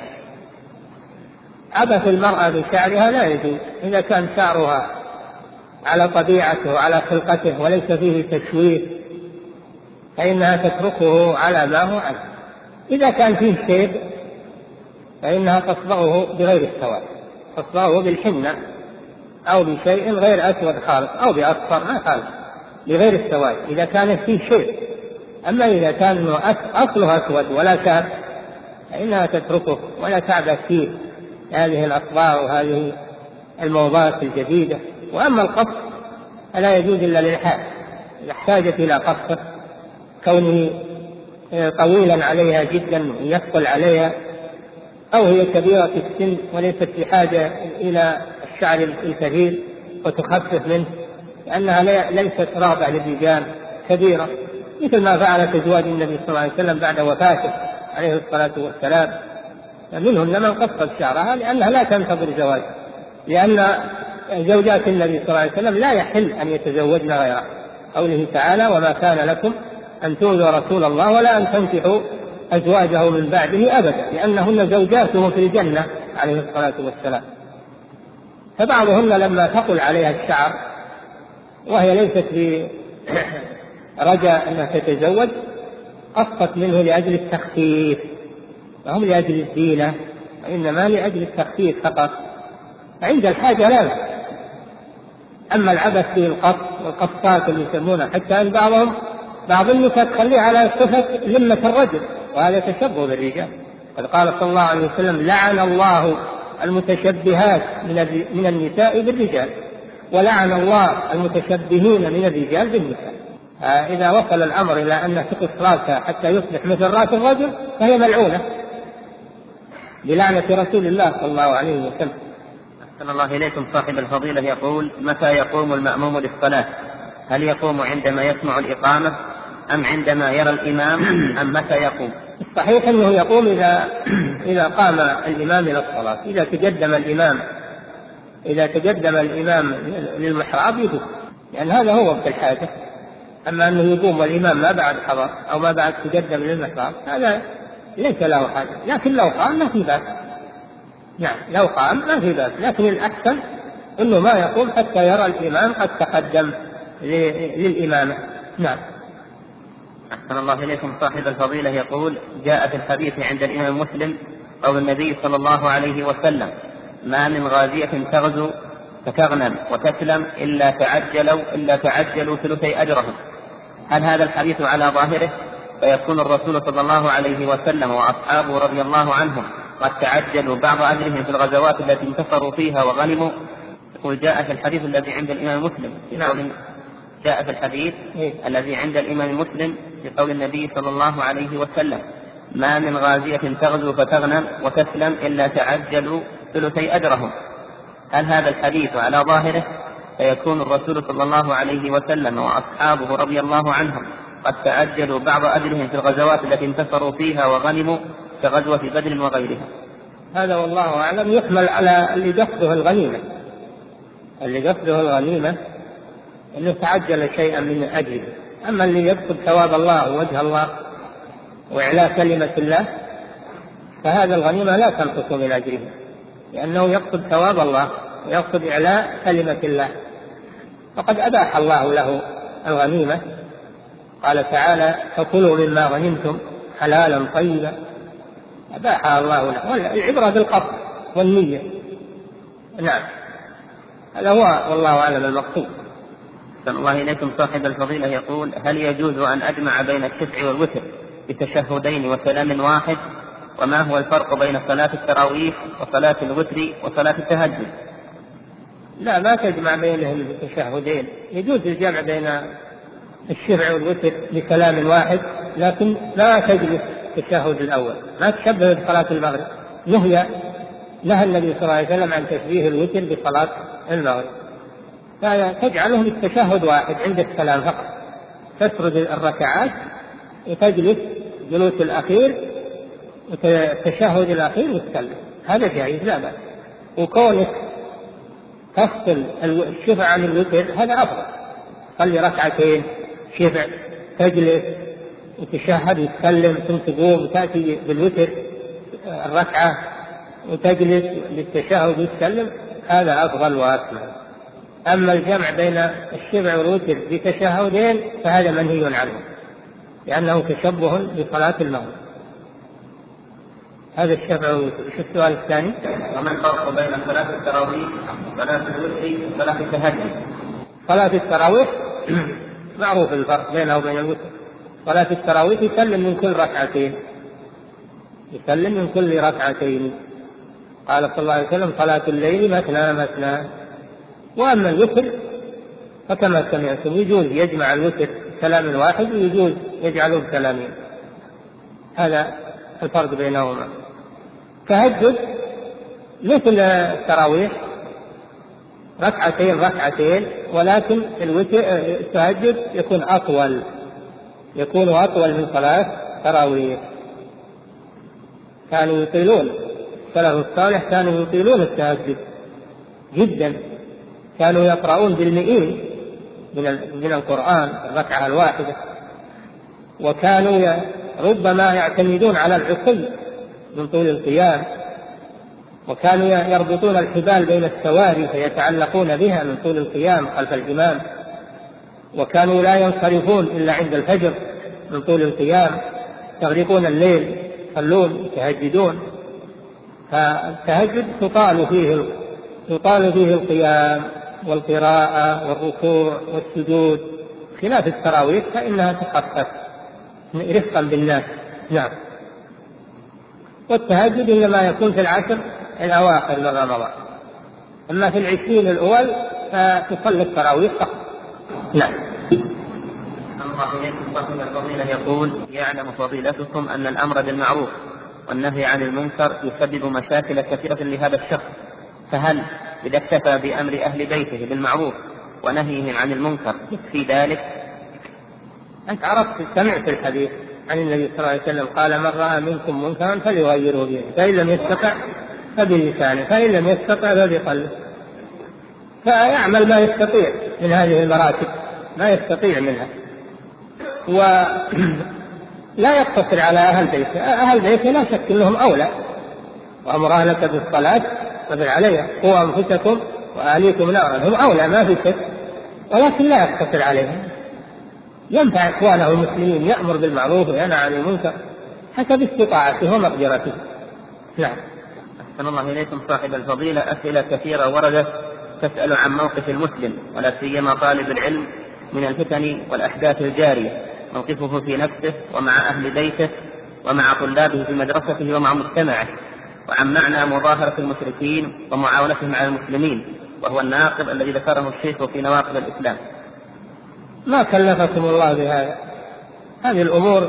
عبث المرأة بشعرها لا يجوز إذا كان شعرها على طبيعته وعلى خلقته وليس فيه تشويه فإنها تتركه على ما هو عليه. إذا كان فيه شيب فإنها تصبغه بغير السواد، تصبغه بالحنة أو بشيء غير أسود خالص أو بأصفر ما خالص بغير السواد إذا كان فيه شيء. أما إذا كان أصله أسود ولا شاب فإنها تتركه ولا تعبث فيه هذه الأصباغ وهذه الموضات الجديدة. وأما القص فلا يجوز إلا للحاج إذا احتاجت إلى قصه كونه طويلا عليها جدا يثقل عليها أو هي كبيرة في السن وليست بحاجة إلى الشعر الكثير وتخفف منه لأنها ليست راغبة للرجال كبيرة، مثل ما فعلت أزواج النبي صلى الله عليه وسلم بعد وفاته عليه الصلاة والسلام. فمنهن من قصت شعرها لأنها لا تنتظر زواج، لأن زوجات النبي صلى الله عليه وسلم لا يحل أن يتزوجن غيره، قوله تعالى وما كان لكم أن تؤذوا رسول الله ولا أن تنكحوا أزواجه من بعده أبدا لأنهن زوجاته في الجنة عليه الصلاة والسلام. فبعضهن لما ثقل عليها الشعر وهي ليست برجاء أنها تتزوج قصت منه لأجل التخفيف، وهم لأجل الزينة وإنما لأجل التخفيف فقط، عند الحاجة لا. أما العبث في القص والقصات اللي يسمونها حتى أن بعض النساء تخليه على صفة لمة الرجل وهذا تشبه بالرجال. قد قال صلى الله عليه وسلم لعن الله المتشبهات من النساء بالرجال ولعن الله المتشبهين من الرجال بالنساء. إذا وصل الأمر إلى أن تقص رأسها حتى يصبح مثل رأس الرجل فهي ملعونة بلعنة رسول الله صلى الله عليه وسلم. أحسن الله إليكم. صاحب الفضيلة يقول متى يقوم المأموم للصلاة؟ هل يقوم عندما يسمع الإقامة أم عندما يرى الإمام أم متى يقوم؟ الصحيح أنه يقوم إذا قام الإمام إلى الصلاة. إذا تقدم الإمام للمحراب يقوم لأن هذا هو وقت الحاجة. أما أنه يقوم والإمام ما بعد حضر أو ما بعد تقدم للمحراب هذا ليس له حاجة، لكن لو قام ما في بأس. نعم لو قام ما في بأس، لكن الأحسن أنه ما يقوم حتى يرى الإمام قد تقدم للإمامة. نعم. أحسن الله إليكم. صاحب الفضيلة يقول جاء في الحديث عند الإمام مسلم قول النبي صلى الله عليه وسلم ما من غازية تغزو فتغنم وتسلم إلا تعجلوا ثلثي أجرهم. هل هذا الحديث على ظاهره فيكون الرسول صلى الله عليه وسلم وأصحابه رضي الله عنهم قد تعجلوا بعض أجرهم في الغزوات التي انتصروا فيها وغنموا؟ يقول جاء في الحديث الذي عند الإمام مسلم جاء في الحديث الذي عند الإمام مسلم بقول النبي صلى الله عليه وسلم ما من غازية تغزو فتغنم وتسلم إلا تعجلوا ثلثي أجرهم. هل هذا الحديث على ظاهره فيكون الرسول صلى الله عليه وسلم وأصحابه رضي الله عنهم قد تعجلوا بعض أجرهم في الغزوات التي انتصروا فيها وغنموا كغزوة بدر وغيرها؟ هذا والله أعلم يحمل على اللي قصده الغنيمة أنه تعجل شيئا من أجله. أما اللي يقصد ثواب الله ووجه الله وإعلاء كلمة الله فهذا الغنيمة لا تنقص من أجره لأنه يقصد ثواب الله ويقصد إعلاء كلمة الله. فقد أباح الله له الغنيمة، قال تعالى فكلوا مما غنمتم حلالا طيبا، أباحها الله له. والعبرة بالقصد والنية. نعم هذا هو والله أعلم المقصود. أحسن الله إليكم. صاحب الفضيلة يقول هل يجوز أن أجمع بين الشفع والوتر بتشهدين وسلام واحد؟ وما هو الفرق بين صلاة التراويح وصلاة الوتر وصلاة التهجد؟ لا ما تجمع بينهم بتشهدين، يجوز الجمع بين الشفع والوتر بسلام واحد، لكن لا تجلس التشهد الأول، ما تشبه بصلاة المغرب. نهى النبي صلى الله عليه وسلم عن تشبيه الوتر بصلاة المغرب، فتجعله بالتشهد واحد عند السلام فقط، تسرد الركعات وتجلس جلوس الأخير والتشهد الأخير وتسلم، هذا جائز لا بأس. وكونك تفصل الشفع عن الوتر هذا أفضل، تصلي ركعتين شفع، تجلس وتشهد وتسلم، ثم تقوم وتأتي بالوتر الركعة وتجلس للتشهد وتسلم، هذا أفضل وأكمل. أما الجمع بين الشفع والوتر بتشهدين فهذا منهي عنه، لأنه تشبه بصلاة المغرب. هذا الشفع والوتر. شو السؤال الثاني؟ وما الفرق بين صلاة التراويح وصلاة الوتر وصلاة التهجد؟ صلاة التراويح معروف الفرق بينه وبين الوتر. صلاة التراويح يسلم من كل ركعتين، يسلم من كل ركعتين. قال صلى الله عليه وسلم: صلاة الليل مثنى مثنى. وأما الوتر فكما سمعتم يجوز يجمع الوتر بسلام واحد، ويجوز يجعله بسلامين. هذا الفرق بينهما. تهجد مثل التراويح ركعتين ركعتين، ولكن التهجد يكون أطول من صلاة التراويح. كانوا يطيلون، السلف الصالح كانوا يطيلون التهجد جدا، كانوا يقرؤون بالمئين من القرآن الركعة الواحدة، وكانوا ربما يعتمدون على العصي من طول القيام، وكانوا يربطون الحبال بين السواري فيتعلقون بها من طول القيام خلف الإمام، وكانوا لا ينصرفون إلا عند الفجر من طول القيام، يغرقون الليل يصلون يتهجدون. فالتهجد يطال فيه القيام والقراءة والركوع والسجود، خلاف التراويح فإنها تخفف رفقا بالناس. نعم. والتهجد إنما يكون في العشر الأواخر من رمضان، أما في 20 الأول فتصلي التراويح فقط. نعم. الله إليكم صاحب الفضيلة يقول: يعلم فضيلتكم أن الأمر بالمعروف والنهي عن المنكر يسبب مشاكل كثيرة لهذا الشخص، فهل إذا اكتفى بأمر أهل بيته بالمعروف ونهيهم عن المنكر يكفي ذلك؟ أنت سمعت الحديث عن النبي صلى الله عليه وسلم قال: من رأى منكم منكرا فليغيره بيده، فإن لم يستطع فبلسانه، فإن لم يستطع فبقلبه. فيعمل ما يستطيع من هذه المراتب، ما يستطيع منها، ولا يقتصر على أهل بيته. أهل بيته لا شك أنهم أولى، وأمر أهلك بالصلاة فبل عليها، قوا أنفسكم وأهليكم نارا، هم أولى ما في شك، ولكن لا يقتصر عليهم. ينفع إخوانه المسلمين، يأمر بالمعروف وينهى عن المنكر حسب استطاعته ومقدرته. نعم. أحسن الله إليكم صاحب الفضيلة. أسئلة كثيرة وردت تسأل عن موقف المسلم ولا سيما طالب العلم من الفتن والأحداث الجارية، موقفه في نفسه ومع أهل بيته ومع طلابه في مدرسته ومع مجتمعه، وعن معنى مظاهرة المشركين ومعاونتهم على المسلمين، وهو الناقض الذي ذكره الشيخ في نواقض الإسلام. ما كلفكم الله بهذا، هذه الأمور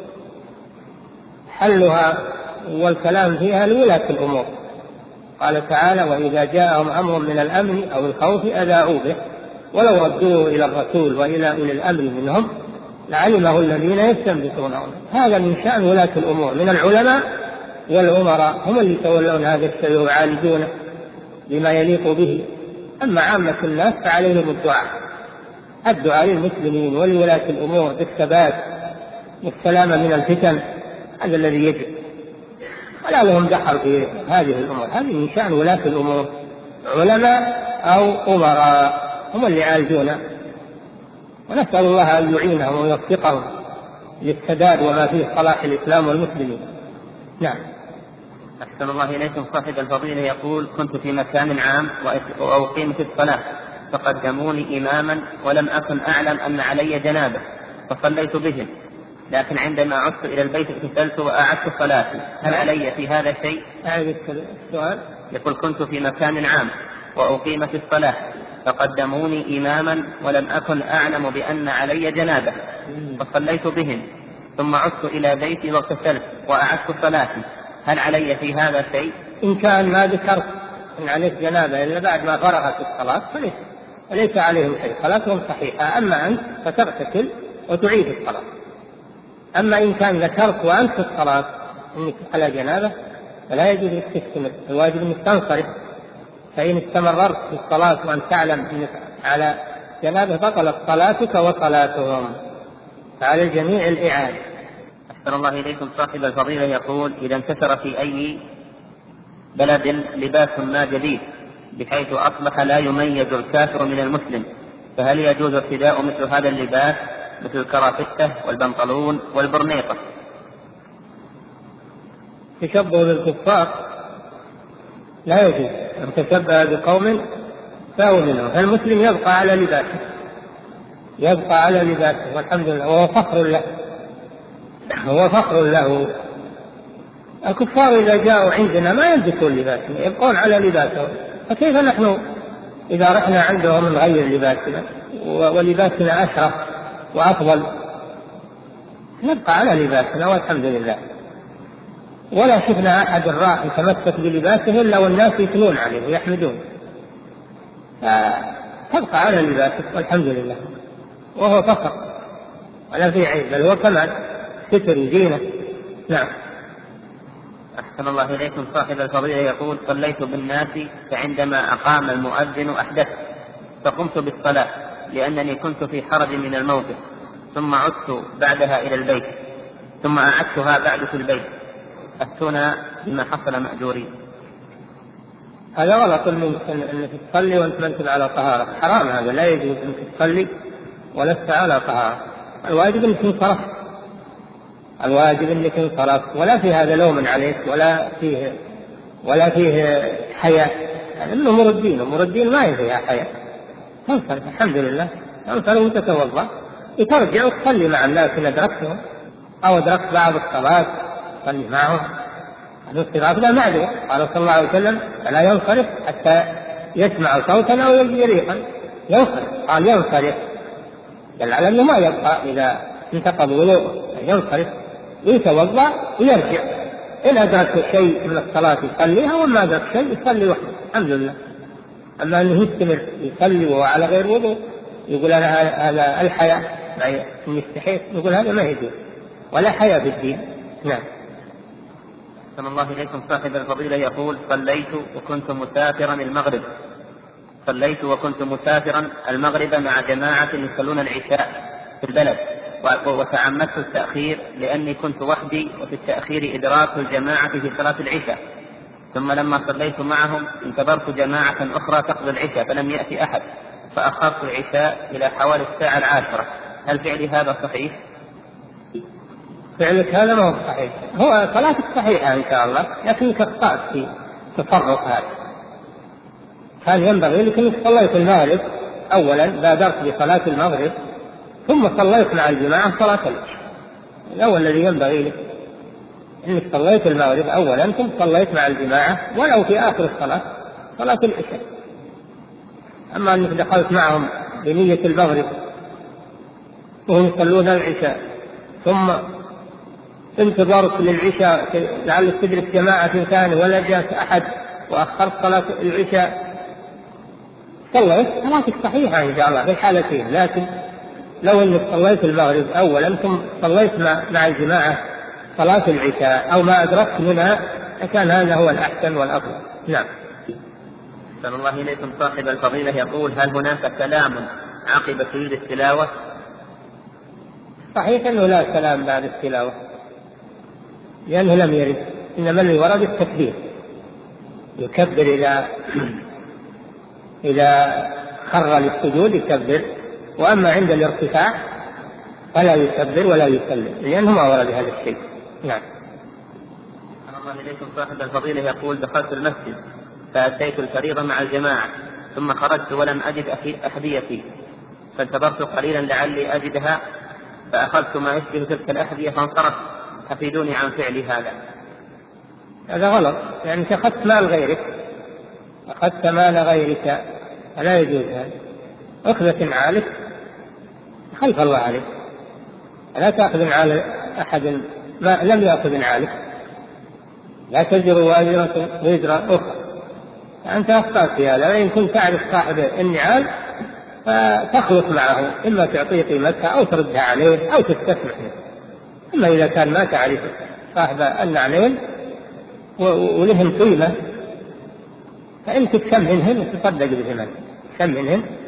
حلها والكلام فيها لولاة الأمور. قال تعالى: وإذا جاءهم أمر من الأمن أو الخوف أذاعوا به ولو ردوه إلى الرسول وإلى أولي الأمر منهم لعلمه الذين يستنبطونه. هذا من شأن ولاة الأمور من العلماء والأمراء، هم اللي يتولون هذا الشيء ويعالجونه بما يليق به. أما عامة الناس فعليهم الدعاء للمسلمين ولولاة الأمور بالثبات والسلامة من الفتن، هذا الذي يجب، ولا لهم دخل في هذه الأمور. هذه من شأن ولاة الأمور، علماء أو أمراء، هم اللي يعالجونه، ونسأل الله أن يعينهم ويوفقهم للسداد وما فيه صلاح الإسلام والمسلمين. نعم. أحسن الله إليكم صاحب الفضيلة يقول: كنت في مكان عام وأقيمت الصلاة فقدموني إماما ولم أكن أعلم أن علي جنابة فصليت بهم، لكن عندما عدت إلى البيت اغتسلت وأعدت صلاتي، هل علي في هذا شيء؟ السؤال يقول: كنت في مكان عام وأقيمت الصلاة فقدموني إماما ولم أكن أعلم بأن علي جنابة فصليت بهم، ثم عدت إلى بيتي واغتسلت وأعدت صلاتي، هل علي في هذا شيء؟ إن كان ما ذكرت إن عليك جنابة إلا بعد ما فرغت الصلاة فليس عليهم شيء، صلاتهم صحيحة. أما أنت فتغتسل وتعيد الصلاة. أما إن كان ذكرت وأنت في الصلاة إنك على جنابة فلا يجوز لك تستمر، الواجب أنك تنصرف. فإن استمررت في الصلاة وأن تعلم أنك على جنابه بطلت صلاتك وصلاتهم، فعلى الجميع الإعادة. أحسن الله إليكم. صاحب الفضيلة يقول: إذا انتشر في أي بلد لباس ما جديد بحيث أصبح لا يميز الكافر من المسلم، فهل يجوز ارتداء مثل هذا اللباس مثل الكرافتة والبنطلون والبرنيطة؟ تشبه بالكفار لا يجوز، من تشبه بقوم فهو منهم. المسلم يبقى على لباسه، يبقى على لباسه والحمد لله، وهو فخر له، هو فخر له. الكفار إذا جاءوا عندنا ما يلبسون لباسهم، يبقون على لباسهم، فكيف نحن إذا رحنا عندهم نغير لباسنا ولباسنا أشرف وأفضل؟ نبقى على لباسنا والحمد لله. ولا شفنا أحد راح يتمسك بلباسه إلا والناس يثنون عليه ويحمدون، فتبقى على لباسك والحمد لله، وهو فخر ولا في عيب، بل هو كمان ستر زينة. نعم. أحسن الله إليكم. صاحب الفضيلة يقول: صليت بالناس فعندما أقام المؤذن أحدثت فقمت بالصلاة لأنني كنت في حرج من الموقف، ثم عدت بعدها إلى البيت، ثم أعدتها بعد في البيت، أفتونا بما حصل مأجورين. هذا غلط أنك تصلي وأنت ما أنت على طهارة، حرام هذا، لا يجوز أنك تصلي ولست على طهارة. الواجب أنك انصرفت، الواجب أنك انصرفت، ولا في هذا لوم عليك ولا فيه حياة. من أمور الدين، أمور الدين ما هي فيها حياة. تنصرف الحمد لله، تنصرف وتتوضأ وترجع وتصلي مع الناس إن أدركتهم أو أدركت بعض الصلاة صلي معهم. الانصراف لا معذور، قال صلى الله عليه وسلم: فلا ينصرف حتى يسمع صوتا أو يجد ريحا. ينصرف، قال ينصرف، دل على أنه ما يبقى إذا انتقض وضوءه، ينصرف ويتوضأ ويرجع. إن أدرك شيء من الصلاة يصليها، وما أدرك شيء يصلي وحده الحمد لله. أما أنه يستمر يصلي وهو على غير وضوء يقول أنا هذا الحياة يستحيل، يقول هذا ما يجوز، ولا حياة في الدين. نعم. أحسن الله إليكم. صاحب الفضيلة يقول: صليت وكنت مسافرا المغرب مع جماعة يصلون العشاء في البلد، وتعمدت التأخير لأني كنت وحدي، وفي التأخير إدراك الجماعة في صلاة العشاء، ثم لما صليت معهم انتظرت جماعة أخرى تقضي العشاء فلم يأتي أحد، فأخرت العشاء إلى حوالي 10:10. هل فعلي هذا صحيح؟ فعلك هذا ما هو صحيح، هو صلاتك صحيحة إن شاء الله، لكنك أخطأت في تصرف هذا. كان ينبغي لك أنك صليت المغرب أولا، بادرت بصلاة المغرب، ثم صليت مع الجماعة صلاة العشاء. الأول الذي ينبغي لك أنك صليت المغرب أولا، ثم صليت مع الجماعة ولو في آخر الصلاة صلاة العشاء. أما أنك دخلت معهم بنية المغرب وهم يصلون العشاء، ثم انتظرت للعشاء لعلك تدرك جماعة ثانية ولا جاء أحد وأخرت صلاة العشاء، صليت صلاتك صحيحة إن شاء الله في الحالتين. لكن لو أنك صليت المغرب أولا ثم صليت مع الجماعة صلاة العشاء أو ما أدركت منها، كان هذا هو الأحسن والأفضل. نعم. أحسن الله إليكم. صاحب الفضيلة يقول: هل هناك كلام عقب سجود التلاوة؟ صحيح أنه لا كلام بعد التلاوة، لأنه لم يرد، إنما الذي ورد التكبير، يكبر إذا خر للسجود يكبر، وأما عند الارتفاع فلا يكبر ولا يسلم، لأنه ما ورد هذا الشيء. نعم. الله إليكم. صاحب الفضيلة يقول: دخلت المسجد فأتيت الفريضة مع الجماعة، ثم خرجت ولم أجد أحذيتي، فانتظرت قليلا لعلي أجدها، فأخذت ما يشبه تلك الأحذية فانصرفت، أفيدوني عن فعل هذا. هذا غلط، يعني أنت أخذت مال غيرك، أخذت مال غيرك، فلا يجوز هذا. أخذت نعالك خلف الله عليك، لا تأخذ نعال أحد ما لم يأخذ نعالك، لا تزر وازرة وزر أخرى. أنت أخطأت في هذا، وإن كنت تعرف صاحب النعال فتخلص معه، إما تعطيه قيمتها أو تردها عليه أو تستسمح له. أما إذا كان ما تعرف صاحب النعلين ولهم قيمة فإن تكسم منهم وتصدق بثمن، تكسم منهم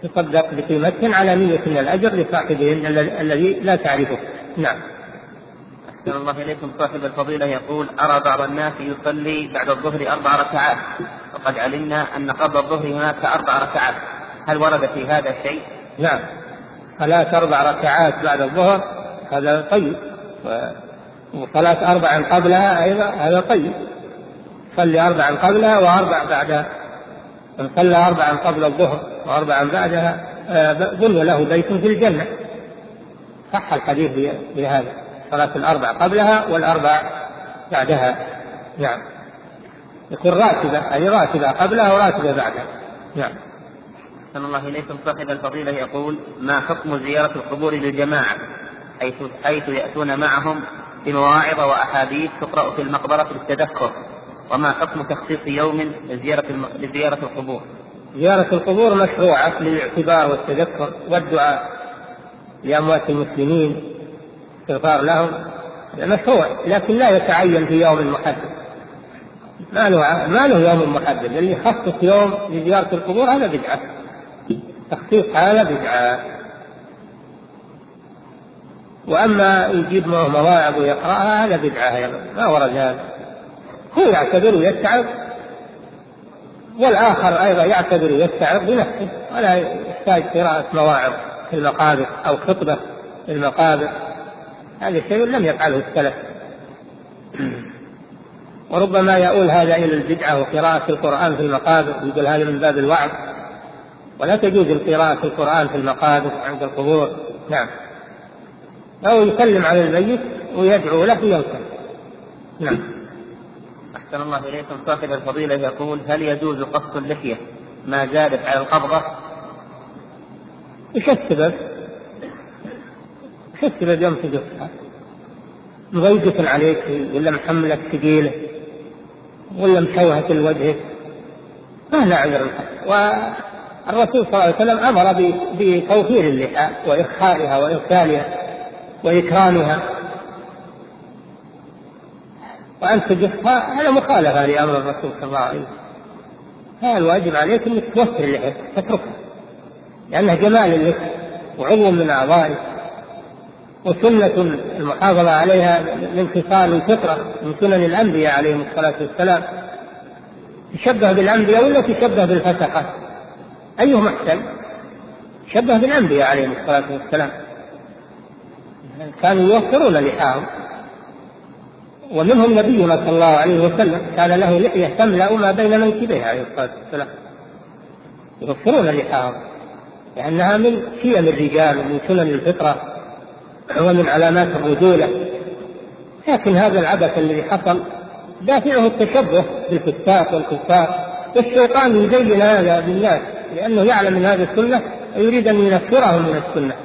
تصدق بقيمتهن على نية من الأجر لصاحبهن الذي لا تعرفه. نعم. أحسن الله إليكم. صاحب الفضيلة يقول: أرى بعض الناس يصلي بعد الظهر 4 ركعات، وقد علمنا أن قبل الظهر هناك 4 ركعات، هل ورد في هذا شيء؟ نعم، صلاة 4 ركعات بعد الظهر هذا طيب، وصلاة 4 قبلها أيضا هذا طيب. صلي 4 قبلها و4 بعدها. من صلى 4 قبل الظهر و4 بعدها بني له بيت في الجنة. صح الحديث بهذا، صلاة 4 قبلها و4 بعدها. نعم، يكون راتبة، أي راتبة قبلها وراتبة بعدها. نعم. أحسن الله إليكم. صاحب الفضيلة يقول: ما حكم زيارة القبور للجماعة حيث يأتون معهم بمواعظ وأحاديث تقرأ في المقبرة للتذكر، وما حكم تخصيص يوم لزيارة القبور؟ زيارة القبور مشروعة للاعتبار والتذكر والدعاء لأموات المسلمين، استغفار لهم، مشروع، لكن لا يتعين في يوم محدد. ما له يوم محدد، اللي يخصص يوم لزيارة القبور هذا بدعة، تخصيص هذا بدعة. وأما يجيب معه مواعظ ويقرأها هذا بدعة، ما ورد هذا. هو يعتبر ويستعظ، والآخر أيضا يعتبر ويستعظ بنفسه، ولا يحتاج قراءة مواعظ في المقابر أو خطبة في المقابر. هذا شيء لم يفعله السلف، وربما يؤول هذا إلى البدعة وقراءة القرآن في المقابر، يقول هذا من باب الوعظ، ولا تجوز القراءة في القرآن في المقابر عند القبور. نعم، أو يسلم على الميت ويدعو له وينكر. نعم. أحسن الله إليكم. صاحب الفضيلة يقول: هل يجوز قص اللحية ما زادت على القبضة؟ إيش السبب؟ إيش السبب يوم تقصها؟ مضيقة عليك ولا محملك ثقيلة ولا مشوهة الوجه؟ ما لا عذر الحق. والرسول صلى الله عليه وسلم أمر بتوفير اللحى وإخائها وإرسالها وإكرامها، وأن تجفها هذا مخالفة لأمر الرسول صلى الله عليه وسلم. هذا الواجب عليك أنك توفر اللحية تتركها، لأنها جمال لك وعضو من أعضائك، وسنة المحافظة عليها من خصال الفطرة من سنن الأنبياء عليهم الصلاة والسلام. تشبه بالأنبياء ولا تشبه بالفسقة؟ أيهم أحسن؟ تشبه بالأنبياء عليهم الصلاة والسلام، كانوا يوفرون لحاهم، ومنهم نبينا صلى الله عليه وسلم كان له لحية تملأ ما بين منكبيه عليه الصلاة والسلام، يوفرون لحاهم لأنها من شيم الرجال ومن سنن الفطرة ومن علامات الرجولة. لكن هذا العبث الذي حصل دافعه التشبه بالفساق والكفار، والشيطان يزين هذا بالناس لأنه يعلم من هذه السنة ويريد أن ينفرهم من السنة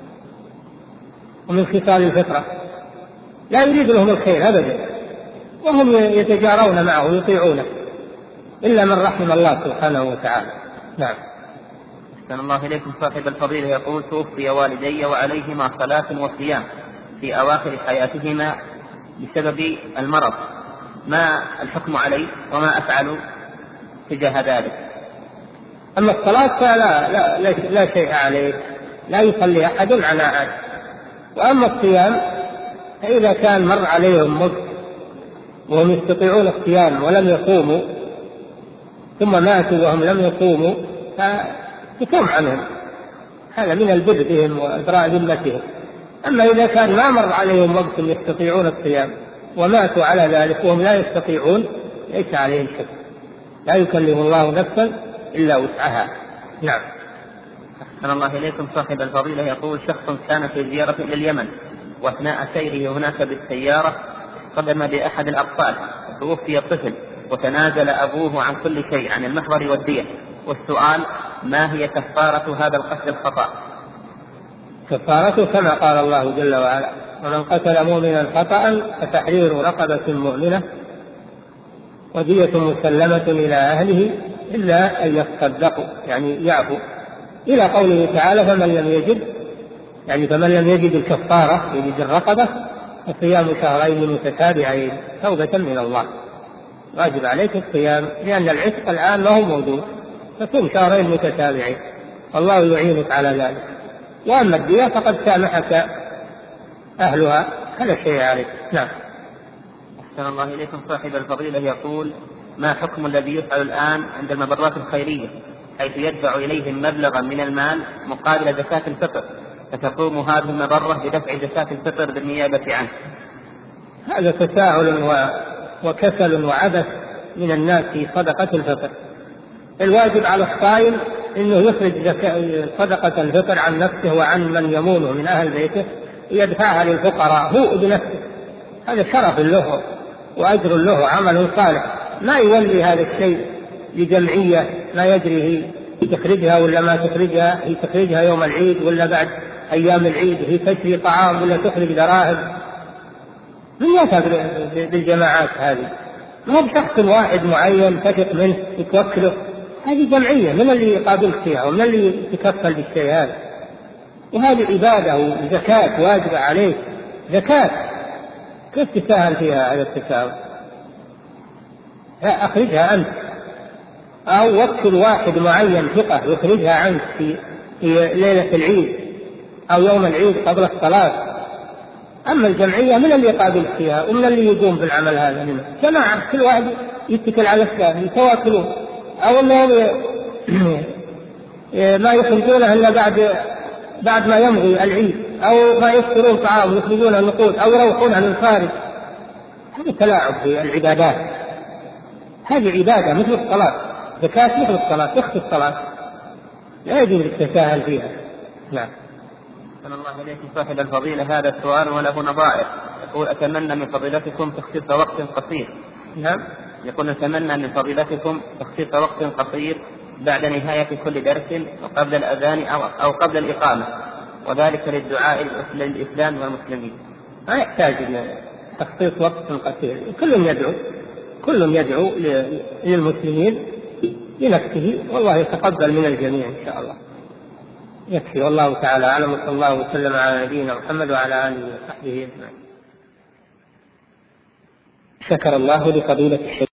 ومن خصال الفطرة، لا يريد لهم الخير أبدا، وهم يتجارون معه ويطيعونه إلا من رحم الله سبحانه وتعالى. نعم. أحسن الله إليكم. صاحب الفضيلة يقول: توفي والدي وعليهما صلاة وصيام في أواخر حياتهما بسبب المرض، ما الحكم علي وما أفعل تجاه ذلك؟ أما الصلاة فلا شيء عليه، لا يصلي أحد على أحد. وأما الصيام فإذا كان مر عليهم وقت وهم يستطيعون الصيام ولم يصوموا ثم ماتوا وهم لم يصوموا فتصوم عنهم، هذا من البر بهم وإبراء ذمتهم. أما إذا كان ما مر عليهم وقت يستطيعون الصيام وماتوا على ذلك وهم لا يستطيعون ليس عليهم شيء، لا يكلف الله نفسا إلا وسعها. نعم. أحسن الله إليكم. صاحب الفضيلة يقول: شخص كان في زيارة إلى اليمن، وأثناء سيره هناك بالسيارة صدم بأحد الأطفال وتوفي الطفل، وتنازل أبوه عن كل شيء، عن المحضر والدية. والسؤال: ما هي كفارة هذا القتل الخطأ؟ كفارته كما قال الله جل وعلا: ومن قتل مؤمنا خطأ فتحرير رقبة مؤمنة ودية مسلمة إلى أهله إلا أن يصدقوا، يعني يعفو، إلى قوله تعالى: فمن لم يجد الكفارة يجد الرقبة فصيام شهرين متتابعين توبة من الله. واجب عليك الصيام لأن العتق الآن ما هو موجود، تصوم شهرين متتابعين والله يعينك على ذلك. وأما الدية فقد سامحك أهلها فلا شيء عليك. نعم. أحسن الله إليكم. صاحب الفضيلة يقول: ما حكم الذي يفعل الآن عند المبرات الخيرية حيث يدفع إليهم مبلغا من المال مقابل زكاة الفطر، فتقوم هذه المبرة بدفع زكاة الفطر بالنيابة عنه؟ هذا تساهل وكسل وعبث من الناس في صدقة الفطر. الواجب على الصائم أنه يخرج صدقة الفطر عن نفسه وعن من يمونه من أهل بيته يدفعها للفقراء هو بنفسه، هذا شرف له وأجر له، عمل صالح. ما يولي هذا الشيء لجمعية ما يدري هي تخرجها ولا ما تخرجها، هي تخرجها يوم العيد ولا بعد أيام العيد، هي تشري طعام ولا تخرج دراهم. من يذهب بالجماعات هذه؟ ما هو بشخص واحد معين تثق منه يتوكله، هذه جمعية. من اللي يقابلك فيها ومن اللي يتكفل بالشيء هذا؟ وهذه عبادة وزكاة واجبة عليك، زكاة، كيف تساهل فيها هذا التساهل؟ لا، أخرجها أنت أو وكل واحد معين ثقة يخرجها عنك في ليلة العيد أو يوم العيد قبل الصلاة. أما الجمعية من اللي يقابل فيها ومن اللي يقوم بالعمل هذا منه؟ جماعة كل واحد يتكل على الثاني يتواكلون، أو أنهم ما يخرجونها إلا بعد ما يمضي العيد، أو ما يفطرون طعام يخرجون النقود أو يروحونها للخارج. هذا تلاعب في العبادات، هذه عبادة مثل الصلاة، زكاة مثل الصلاة، تخفي الصلاة، لا يجوز التساهل فيها. نعم. صلى الله عليكم. صاحب الفضيلة هذا السؤال وله نظائر. يقول: أتمنى من فضيلتكم تخصيص وقت قصير. نعم. يقول: أتمنى من فضيلتكم تخصيص وقت قصير بعد نهاية كل درس وقبل الأذان أو قبل الإقامة، وذلك للدعاء للإسلام والمسلمين. ما يحتاج إلى تخصيص وقت قصير، كل يدعو للمسلمين لنفسه، والله يتقبل من الجميع إن شاء الله. يكفي، والله تعالى أعلم، وصلى الله وسلم على نبينا محمد وعلى آله وصحبه أجمعين. شكر الله لفضيلة الشيخ